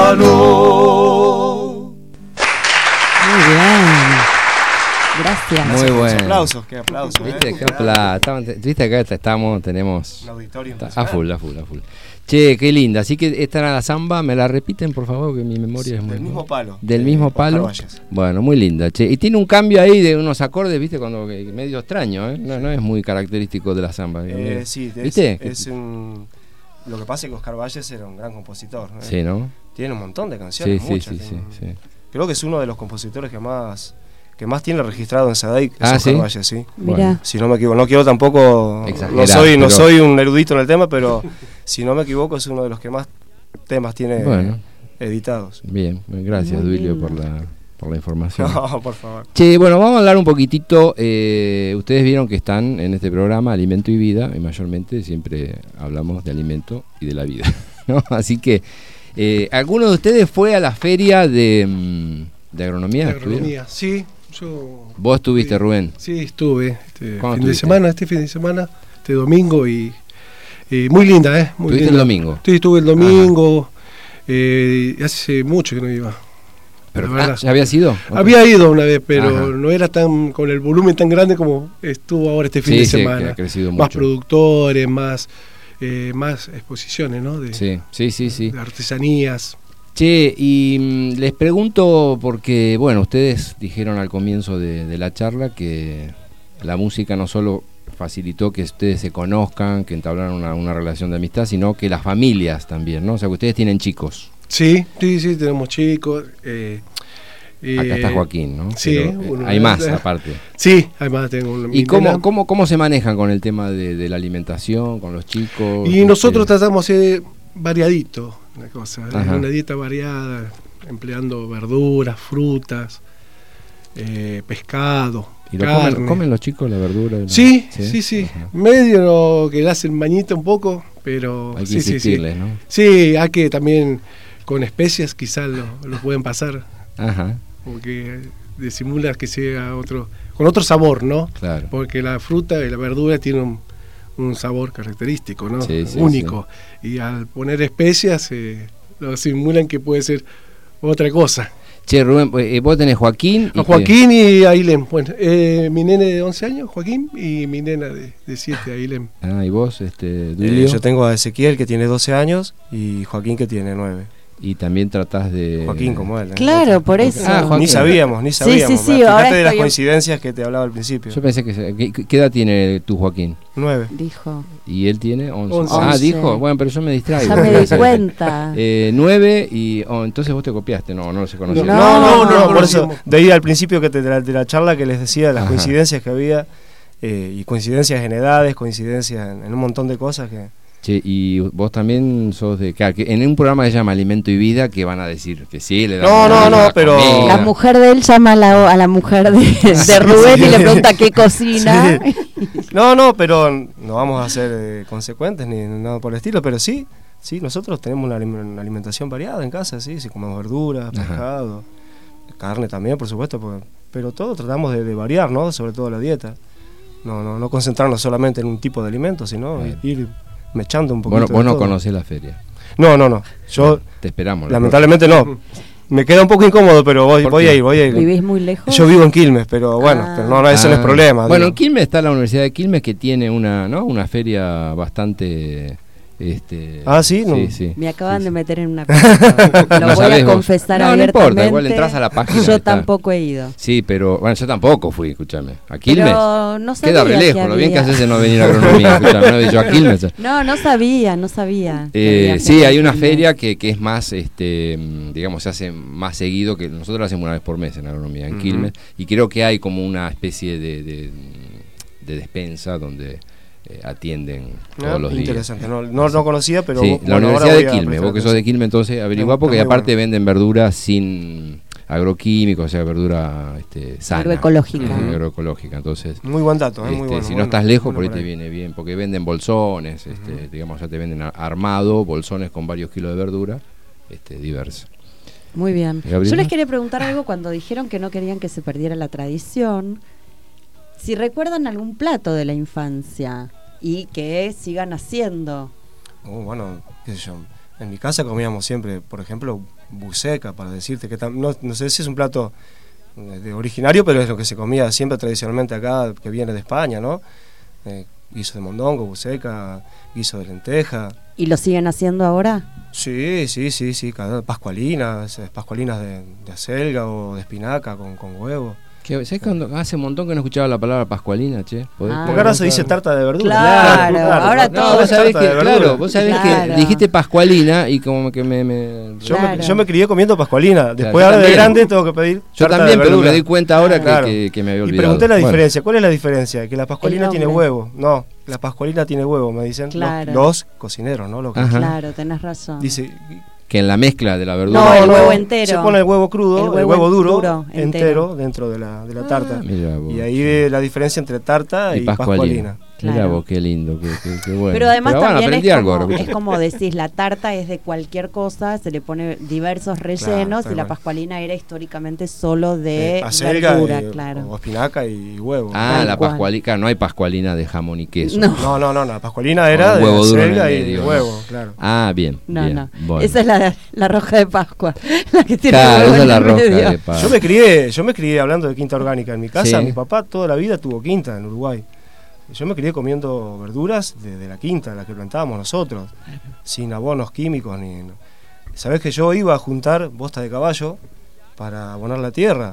E: palo.
D: Muy bien. Gracias.
B: Muy bueno.
F: Qué aplausos.
B: ¿Viste? Qué aplausos. Viste acá tenemos
F: un auditorio
B: a full. Che, qué linda. Así que esta era la samba, ¿me la repiten por favor? Que mi memoria es muy...
F: Del mismo palo.
B: Del mismo palo. Bueno, muy linda, che. Y tiene un cambio ahí de unos acordes, ¿viste? Cuando medio extraño, ¿eh? No es muy característico de la samba.
F: Sí,
B: ¿viste?
F: Lo que pasa es que Oscar Valles era un gran compositor, ¿eh?
B: Sí, ¿no?
F: Tiene un montón de canciones, muchas. Sí. Creo que es uno de los compositores que más tiene registrado en Sadaic, es Oscar Valles, sí.
D: Mirá.
F: Si no me equivoco, no quiero tampoco
B: exagerar,
F: no soy un erudito en el tema, pero si no me equivoco es uno de los que más temas tiene editados.
B: Bien, gracias Duilio por la información.
F: No, por favor.
B: Che, bueno, vamos a hablar un poquitito. Ustedes vieron que están en este programa Alimento y Vida, y mayormente siempre hablamos de alimento y de la vida, ¿no? Así que, ¿alguno de ustedes fue a la feria de agronomía?
G: De agronomía, sí.
B: ¿Vos estuviste, Rubén?
G: Sí, estuve este fin de semana, este domingo, y muy linda, muy
B: ¿Estuviste
G: linda.
B: El domingo?
G: Sí, estuve el domingo, hace mucho que no iba.
B: Pero, ¿ya había ido?
G: Había ido una vez, pero no era tan con el volumen tan grande como estuvo ahora este fin de semana.
B: Que ha crecido
G: más
B: mucho.
G: Productores, más exposiciones, ¿no?
B: Sí.
G: De artesanías.
B: Che, y les pregunto porque, bueno, ustedes dijeron al comienzo de la charla que la música no solo facilitó que ustedes se conozcan, que entablaran una relación de amistad, sino que las familias también, ¿no? O sea, que ustedes tienen chicos.
G: Sí, tenemos chicos.
B: Acá está Joaquín, ¿no?
G: Sí.
B: Hay más, aparte.
G: Sí, además tengo una.
B: ¿Y cómo se manejan con el tema de la alimentación, con los chicos?
G: Y nosotros tratamos de ser variadito, una cosa,
B: Ajá.
G: una dieta variada, empleando verduras, frutas, pescado,
B: ¿Y lo
G: carne.
B: comen los chicos la verdura?
G: Sí.
B: Ajá.
G: Medio que le hacen mañita un poco, pero
B: Hay que
G: sí.
B: insistirles, ¿no?
G: Sí, hay que también con especias quizás lo pueden pasar,
B: Ajá,
G: porque disimula que sea con otro sabor, ¿no?
B: claro.
G: Porque la fruta y la verdura tienen un sabor característico, ¿no?
B: Sí,
G: Único. Y al poner especias lo simulan que puede ser otra cosa.
B: Che, Rubén, vos tenés Joaquín.
G: A Joaquín y Ailén. Bueno, mi nene de 11 años, Joaquín, y mi nena de 7, Ailén.
B: Ah, ¿y vos, Duilio?
J: Yo tengo a Ezequiel, que tiene 12 años, y Joaquín, que tiene 9.
B: Y también tratás de...
J: Joaquín, como él.
D: Claro, por eso.
B: Ah, Joaquín.
J: Ni sabíamos.
D: Sí,
J: Fíjate
D: ahora
J: de las
D: estoy-
J: coincidencias que te hablaba al principio.
B: Yo pensé ¿qué edad tiene tu Joaquín?
J: 9.
D: Dijo.
B: Y él tiene 11.
G: 11.
B: Ah,
D: 11.
B: dijo. Bueno, pero yo me distraigo.
D: Ya me di cuenta.
B: 9 y... entonces vos te copiaste. No se conocía.
J: No, por eso,
G: conocimos.
J: de ahí al principio de la charla que les decía, las
B: Ajá.
J: coincidencias que había, y coincidencias en edades, coincidencias en un montón de cosas que...
B: Che, y vos también sos de... Claro, que en un programa que se llama Alimento y Vida, que van a decir que sí, le
J: No, pero-
D: La mujer de él llama a la mujer de Rubén y le pregunta qué cocina.
J: No, pero no vamos a ser consecuentes ni nada por el estilo, pero sí, nosotros tenemos una alimentación variada en casa, sí comemos verduras,
B: Ajá.
J: pescado, carne también, por supuesto, pero todo tratamos de variar, ¿no? Sobre todo la dieta. No concentrarnos solamente en un tipo de alimento, sino
B: Claro.
J: ir mechando un poquito.
B: Vos no
J: de todo.
B: conocés la feria.
J: No. Yo,
B: Te esperamos.
J: lamentablemente, no. Me queda un poco incómodo, pero voy a ir.
D: ¿Vivís muy lejos?
J: Yo vivo en Quilmes, pero bueno,
D: Ah.
J: pero no, eso no es problema.
B: Bueno,
J: digo.
B: en Quilmes está la Universidad de Quilmes, que tiene una feria bastante...
J: Ah, ¿sí? No.
B: Sí.
D: Me acaban
B: Sí,
D: de
B: sí.
D: meter en una pelota.
B: No
D: Lo voy
B: sabés
D: a
B: vos.
D: confesar
B: No, no
D: abiertamente.
B: importa, igual entras a la página,
D: Yo
B: está.
D: tampoco he ido.
B: Sí, pero bueno, yo tampoco fui, escúchame. ¿A Quilmes?
D: Pero no sabía
B: Queda re
D: que
B: lejos, lo bien que
D: había.
B: haces de no venir a agronomía, escúchame, no, yo a Quilmes.
D: No sabía. que había
B: Sí, hay
D: feria
B: una
D: en
B: feria que es más, digamos, se hace más seguido, que nosotros lo hacemos una vez por mes en agronomía, en
J: Ujú.
B: Quilmes, y creo que hay como una especie de despensa donde atienden todos los días.
J: Interesante, no conocía, pero
B: Sí,
J: bueno,
B: la
J: ahora
B: Universidad
J: voy
B: de
J: a
B: Quilmes,
J: prestar
B: vos que sos de Quilmes, entonces averigua, porque
J: Está muy
B: aparte
J: bueno.
B: venden verduras sin agroquímicos, o sea, verdura sana.
D: Agroecológica.
B: Agroecológica, entonces...
J: Muy buen dato, muy bueno.
B: si no
J: bueno,
B: estás lejos,
J: bueno
B: por ahí
J: por
B: te viene bien, porque venden bolsones, digamos, ya te venden armado, bolsones con varios kilos de verdura, diversa.
D: Muy bien.
B: Gabriela.
D: Yo les quería preguntar algo cuando dijeron que no querían que se perdiera la tradición. Si recuerdan algún plato de la infancia y que sigan haciendo.
J: Bueno, qué sé yo. En mi casa comíamos siempre, por ejemplo, buceca, para decirte que no sé si es un plato de originario, pero es lo que se comía siempre tradicionalmente acá, que viene de España, ¿no? Guiso de mondongo, buceca, guiso de lenteja.
D: ¿Y lo siguen haciendo ahora?
J: Sí, pascualinas de acelga o de espinaca con huevo.
B: ¿Sabés cuando hace un montón que no escuchaba la palabra pascualina, che?
D: Ah.
J: Porque ahora se dice tarta de verdura.
D: Claro, ahora
B: No,
D: todo
B: vos
D: es
B: sabés
J: tarta de
B: que,
J: verdura.
B: claro, vos sabés
D: Claro.
B: que dijiste pascualina y como que me
J: Yo me crié comiendo pascualina. Después
B: yo
J: ahora de
B: también.
J: grande tengo que pedir
B: Yo
J: tarta
B: también,
J: de
B: pero
J: verdura.
B: me di cuenta ahora
J: Claro.
B: que me había
J: Y
B: olvidado.
J: pregunté la
B: Bueno,
J: diferencia. ¿Cuál es la diferencia? Que la pascualina
D: El
J: tiene
D: nombre.
J: huevo. No, la pascualina tiene huevo, me dicen
D: Claro.
J: los cocineros, ¿no? Los que-
B: Ajá.
D: Claro, tenés razón.
J: Dice,
B: que en la mezcla de la verdura...
D: No, el huevo entero.
J: Se pone el huevo crudo, el huevo duro,
D: entero.
J: entero dentro de la tarta.
B: Mirá vos.
J: Y ahí la diferencia entre tarta y pascualina.
B: Mirá
D: Claro.
B: vos, qué lindo, qué bueno.
D: Pero además
B: bueno,
D: también
B: aprendí
D: es
B: algo
D: como,
B: ahora,
D: es como decís, la tarta es de cualquier cosa, se le pone diversos rellenos
J: tal
D: y la
J: cual.
D: pascualina era históricamente solo de
J: Acelga
D: verdura,
J: o
D: claro.
J: espinaca y huevo.
B: Ah,
D: Tal
B: la
D: cual.
B: pascualina, claro, no hay pascualina de jamón y queso.
D: No.
J: No, la pascualina era
B: Con
J: de
B: huevo duro en
J: acelga
B: el
J: y
B: medio,
J: huevo,
B: ¿no?
J: claro.
B: Ah, bien.
D: No,
B: bien,
D: no.
B: bueno.
D: Esa es la roja de Pascua, la que tiene
B: Claro,
D: huevo
B: esa es
D: en
B: la
D: el
B: roja
D: medio.
B: de pavo.
J: Yo me crié hablando de quinta orgánica en mi casa.
B: Sí.
J: Mi papá toda la vida tuvo quinta en Uruguay. Yo me crié comiendo verduras de la quinta, la que plantábamos nosotros, sin abonos químicos ni. Sabés que yo iba a juntar bosta de caballo para abonar la tierra.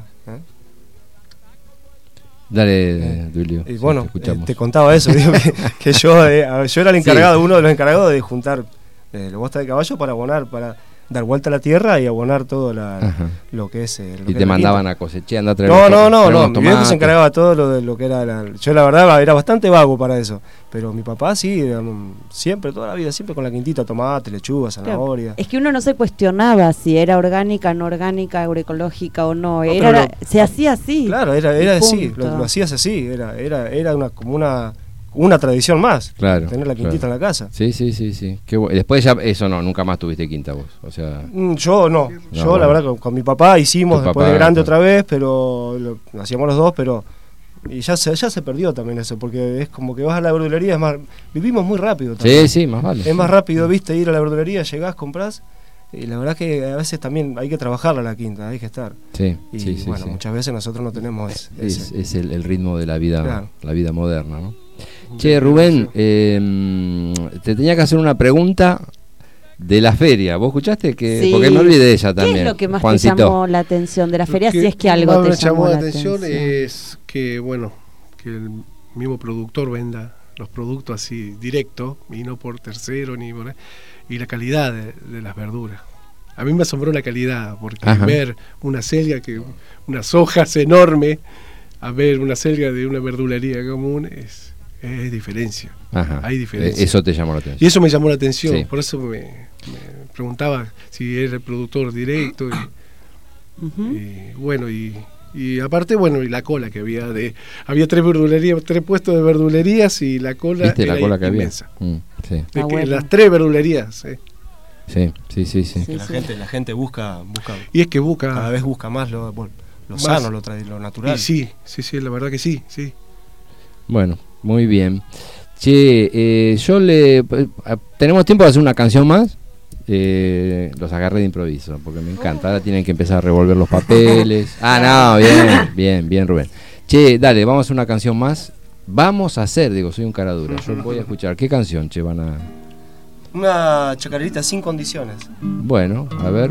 B: Dale, Duilio.
J: Y
B: sí,
J: bueno,
B: te escuchamos.
J: te contaba eso, digo, que yo era el encargado, uno de los encargados de juntar la bosta de caballo para abonar, para dar vuelta a la tierra y abonar todo lo que es...
B: y te mandaban a cosechar, andar a traer
J: No, mi viejo se encargaba de todo lo que era... Yo la verdad era bastante vago para eso, pero mi papá sí, siempre, toda la vida, siempre con la quintita, tomate, lechuga, zanahoria.
D: Es que uno no se cuestionaba si era orgánica, no orgánica, agroecológica o no, se hacía así.
J: Claro, era así, lo hacías así, era una tradición más,
B: claro,
J: tener la quintita en la casa.
B: Sí. Después ya eso nunca más tuviste quinta vos, o sea...
J: Yo no, la verdad con mi papá hicimos después de grande otra vez, pero lo hacíamos los dos, pero... Y ya se perdió también eso, porque es como que vas a la verdulería, es más, vivimos muy rápido también.
B: Sí, más vale.
J: Es más rápido, viste, ir a la verdulería, llegás, comprás, y la verdad que a veces también hay que trabajarla la quinta, hay que estar. Muchas veces nosotros no tenemos
B: es el ritmo de la vida,
J: claro,
B: la vida moderna, ¿no? Che, Rubén, te tenía que hacer una pregunta de la feria. ¿Vos escuchaste? Porque me olvidé de ella también.
D: ¿Qué es lo que más
B: Juancito
D: te llamó la atención de la feria? Si es que algo te llamó la atención.
G: Es que, que el mismo productor venda los productos así directo y no por tercero y la calidad de las verduras. A mí me asombró la calidad, porque ver una selga, unas hojas enormes, a ver una selga de una verdulería común es diferencia. Hay diferencia.
B: Eso te llamó la atención.
G: Y eso me llamó la atención,
B: sí.
G: Por eso me preguntaba si era el productor directo. Y aparte, y la cola que había había 3 verdulerías, 3 puestos de verdulerías y la cola.
B: ¿Viste la cola que
G: inmensa.
B: había? Sí.
G: Las 3 verdulerías.
B: Sí.
J: La gente busca.
G: Y es que busca.
J: Cada vez busca más lo sano, lo natural.
G: Y sí, la verdad que sí.
B: Bueno, muy bien. Che, ¿tenemos tiempo de hacer una canción más? Los agarré de improviso, porque me encanta. Ahora tienen que empezar a revolver los papeles. Bien, Rubén. Che, dale, vamos a hacer una canción más. Soy un cara dura. Yo voy a escuchar. ¿Qué canción, che, van a...?
J: Una chacarerita sin condiciones.
B: Bueno, a ver...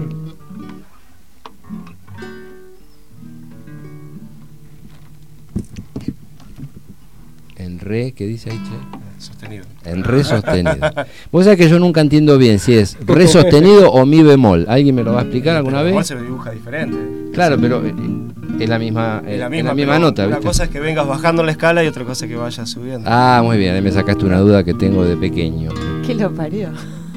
B: En re, ¿qué dice ahí, che?
J: Sostenido.
B: En re sostenido. Vos sabés que yo nunca entiendo bien si es re sostenido o mi bemol. ¿Alguien me lo va a explicar alguna vez?
J: Igual se lo dibuja diferente.
B: Claro, pero es la misma nota.
J: Una
B: ¿viste?
J: cosa es que vengas bajando la escala y otra cosa es que vayas subiendo.
B: Ah, muy bien, ahí me sacaste una duda que tengo de pequeño.
D: ¿Qué lo parió?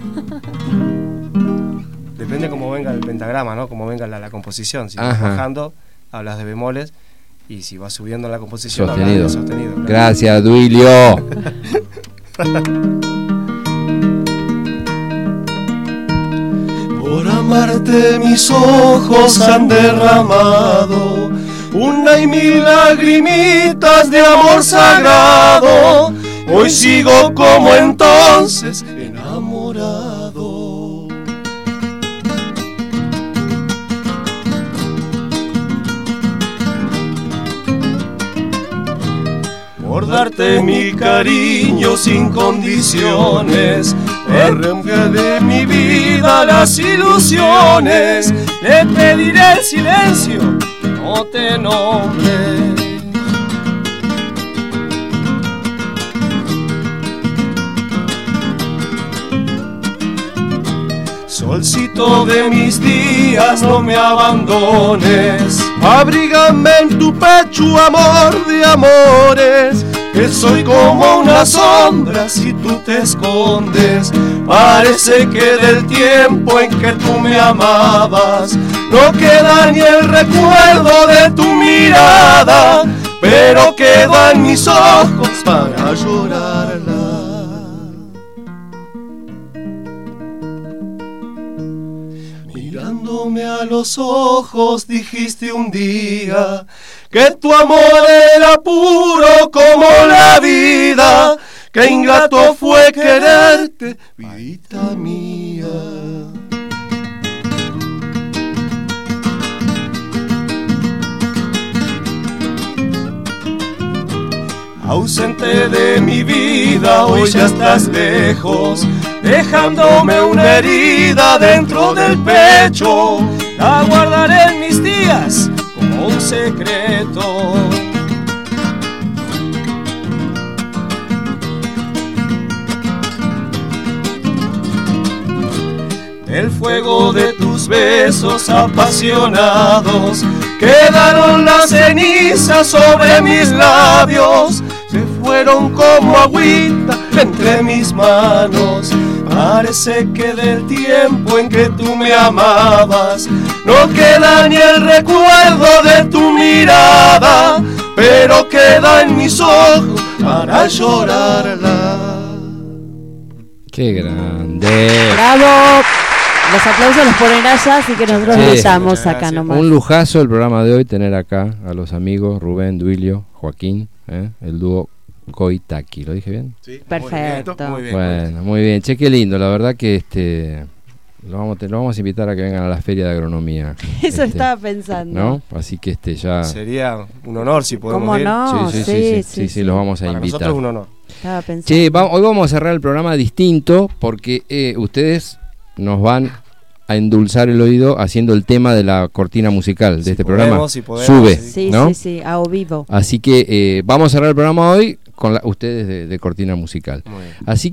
J: Depende cómo venga el pentagrama, ¿no? Cómo venga la composición. Si vas bajando, hablas de bemoles. Y si vas subiendo la composición,
B: sostenido.
J: Sostenido, claro.
B: Gracias, Duilio.
E: Por amarte mis ojos han derramado una y 1000 lagrimitas de amor sagrado. Hoy sigo como entonces enamorado. Por darte mi cariño sin condiciones, arranqué de mi vida las ilusiones. Le pediré el silencio, que no te nombre. Solcito de mis días, no me abandones. Abrígame en tu pecho, amor de amores, que soy como una sombra si tú te escondes. Parece que del tiempo en que tú me amabas no queda ni el recuerdo de tu mirada, pero quedan mis ojos para llorarla. Mirándome a los ojos dijiste un día que tu amor era puro como la vida, que ingrato fue quererte, vidita mía. Ausente de mi vida, hoy ya estás lejos, dejándome una herida dentro del pecho. La guardaré en mis días como un secreto. el fuego de tus besos apasionados. Quedaron las cenizas sobre mis labios, se fueron como agüita entre mis manos. Parece que del tiempo en que tú me amabas no queda ni el recuerdo de tu mirada, pero queda en mis ojos para llorarla.
B: ¡Qué grande!
D: ¡Bravo! Los aplausos los ponen allá, así que nosotros
B: Sí,
D: los usamos acá nomás.
B: Un lujazo el programa de hoy, tener acá a los amigos Rubén, Duilio, Joaquín, el dúo Koitaki. ¿Lo dije bien?
G: Sí.
D: Perfecto.
J: Muy bien.
B: Bueno, muy bien. Che, qué lindo. La verdad que lo vamos a invitar a que vengan a la feria de agronomía.
D: Eso estaba pensando.
B: ¿No? Así que ya...
J: Sería un honor si podemos
D: ¿Cómo
J: ir.
D: no?
B: Sí, los vamos a
J: Para
B: invitar.
J: nosotros es un honor.
D: Estaba pensando.
B: Che, hoy vamos a cerrar el programa distinto porque ustedes nos van a endulzar el oído haciendo el tema de la cortina musical de este programa.
J: Si podemos,
B: Sube,
D: Sí,
B: ¿no?
D: sí, a vivo.
B: Así que vamos a cerrar el programa hoy con ustedes de cortina musical.
J: Muy bien.
B: Así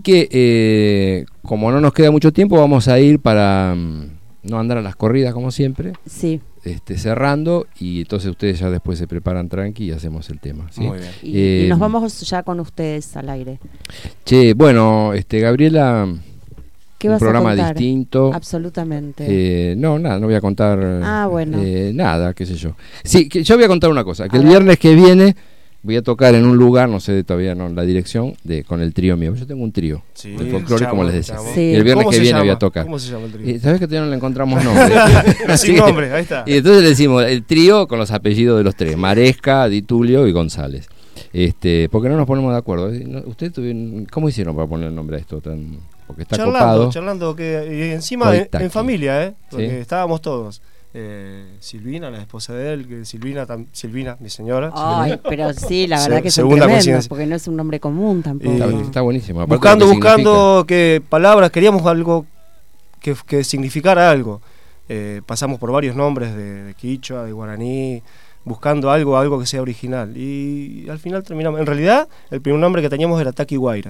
B: que como no nos queda mucho tiempo, vamos a ir para no andar a las corridas como siempre.
D: Sí.
B: Cerrando, y entonces ustedes ya después se preparan tranqui y hacemos el tema, ¿sí?
J: Muy bien.
D: Y nos vamos ya con ustedes al aire.
B: Che, bueno, Gabriela,
D: ¿Qué
B: un
D: vas
B: programa
D: a contar?
B: distinto.
D: Absolutamente.
B: No voy a contar
D: bueno.
B: nada, qué sé yo. Sí, yo voy a contar una cosa, que el viernes que viene voy a tocar en un lugar, no sé todavía la dirección, con el trío mío. Yo tengo un trío de folclore, como les decía.
D: Sí.
B: Y el viernes que viene voy a
J: llama?
B: tocar.
J: ¿Cómo se llama el trío?
B: ¿Sabes que todavía no le encontramos nombre?
J: Sin nombre, ahí está.
B: Y entonces le decimos el trío con los apellidos de los tres: Maresca, Di Tulio y González. Porque no nos ponemos de acuerdo. ¿Ustedes cómo hicieron para poner el nombre a esto tan...? Porque está copado.
J: Charlando, y encima en familia, porque
B: ¿Sí?
J: estábamos todos. Silvina, la esposa de él, Silvina, mi señora.
D: Ay, pero sí, la verdad que son
J: Segunda
D: tremendos,
J: coincidencia.
D: porque no es un nombre común tampoco.
B: Está buenísimo. Aparte
J: Buscando que palabras, queríamos algo que significara algo. Pasamos por varios nombres de quichua, de guaraní, buscando algo que sea original. Y al final terminamos. En realidad, el primer nombre que teníamos era Taki Guaira.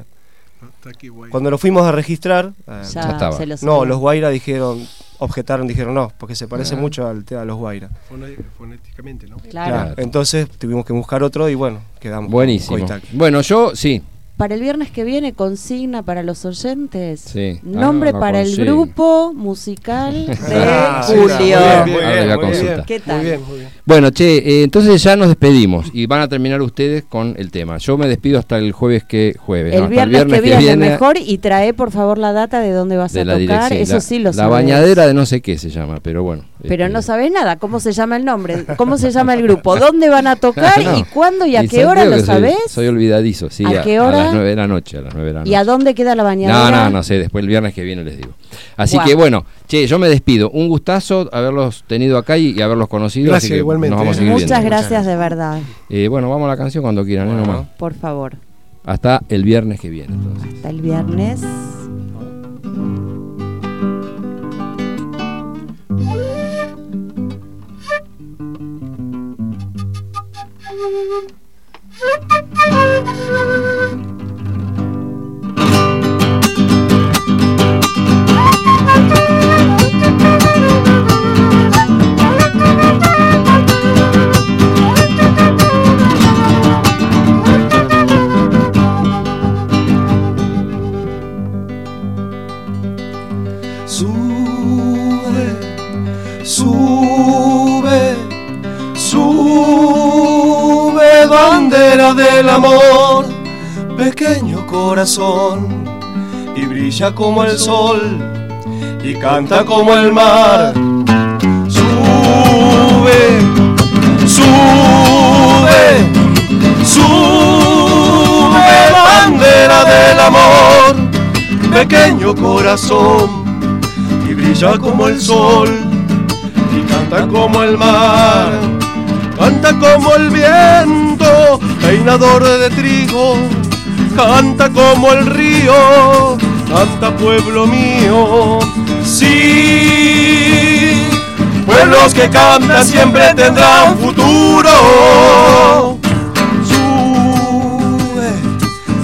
J: Cuando lo fuimos a registrar,
B: ya estaba.
J: Los Guaira dijeron no, porque se parece mucho al los Guaira.
G: Fonéticamente, ¿no?
D: Claro.
J: Entonces tuvimos que buscar otro y bueno, quedamos.
B: Buenísimo.
J: Con Koitaki.
B: Bueno, yo sí.
D: Para el viernes que viene, consigna para los oyentes.
B: Sí.
D: Nombre para el
B: consigna.
D: grupo musical de
J: Sí,
D: Julio.
J: muy bien,
B: Ahora le voy a
J: muy bien.
B: consultar.
D: ¿Qué tal?
G: Muy bien.
B: Bueno, che, entonces ya nos despedimos y van a terminar ustedes con el tema. Yo me despido hasta el jueves.
D: El
B: Hasta
D: viernes que viene mejor, y trae por favor la data de dónde vas
B: de
D: a
B: la
D: tocar.
B: dirección.
D: Eso sí lo
B: La
D: sabes.
B: bañadera de no sé qué se llama, pero bueno.
D: Pero no sabés nada, ¿cómo se llama el nombre? ¿Cómo se llama el grupo? ¿Dónde van a tocar?
B: No.
D: ¿Y cuándo? ¿Y a qué
B: ¿sabes
D: hora?
B: que
D: ¿Lo
B: soy-
D: sabés?
B: Soy olvidadizo, sí.
D: ¿A qué hora?
B: A las 9 de la noche,
D: ¿Y a dónde queda la bañadera?
B: No sé, después el viernes que viene les digo. Así
D: Guau.
B: que bueno, che, yo me despido. Un gustazo haberlos tenido acá y haberlos conocido.
G: Gracias,
B: así que
G: igualmente.
B: Nos vamos a seguir
D: Muchas
B: viendo.
D: gracias de verdad,
B: Bueno, vamos a la canción cuando quieran, nomás.
D: por favor.
B: Hasta el viernes que viene, entonces.
D: Hasta el viernes.
E: Sube, sube, sube, bandera del amor, pequeño corazón, y brilla como el sol, y canta como el mar. Sube, sube, sube, bandera del amor, pequeño corazón, y brilla como el sol, y canta como el mar, canta como el viento, peinador de trigo, canta como el río, canta pueblo mío. Sí, pueblos que cantan siempre tendrán futuro. Sube,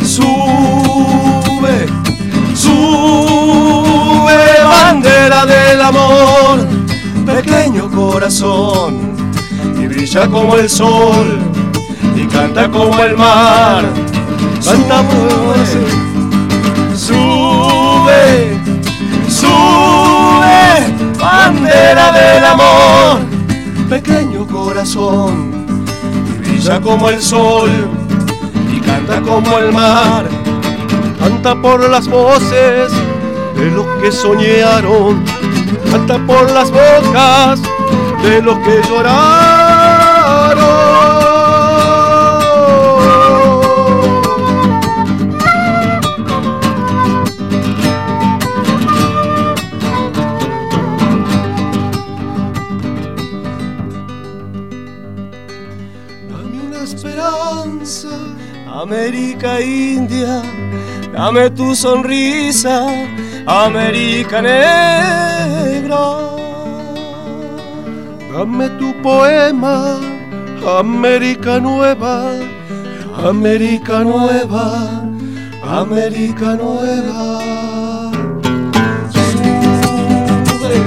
E: sube, sube, bandera de corazón y brilla como el sol y canta como el mar. Canta pues, sube, sube, bandera del amor, pequeño corazón, y brilla como el sol y canta como el mar. Canta por las voces de los que soñaron, canta por las bocas de los que lloraron. América India, dame tu sonrisa, América Negra. Dame tu poema, América Nueva, América Nueva, América Nueva. Sube,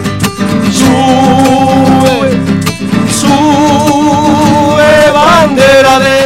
E: sube, sube, bandera de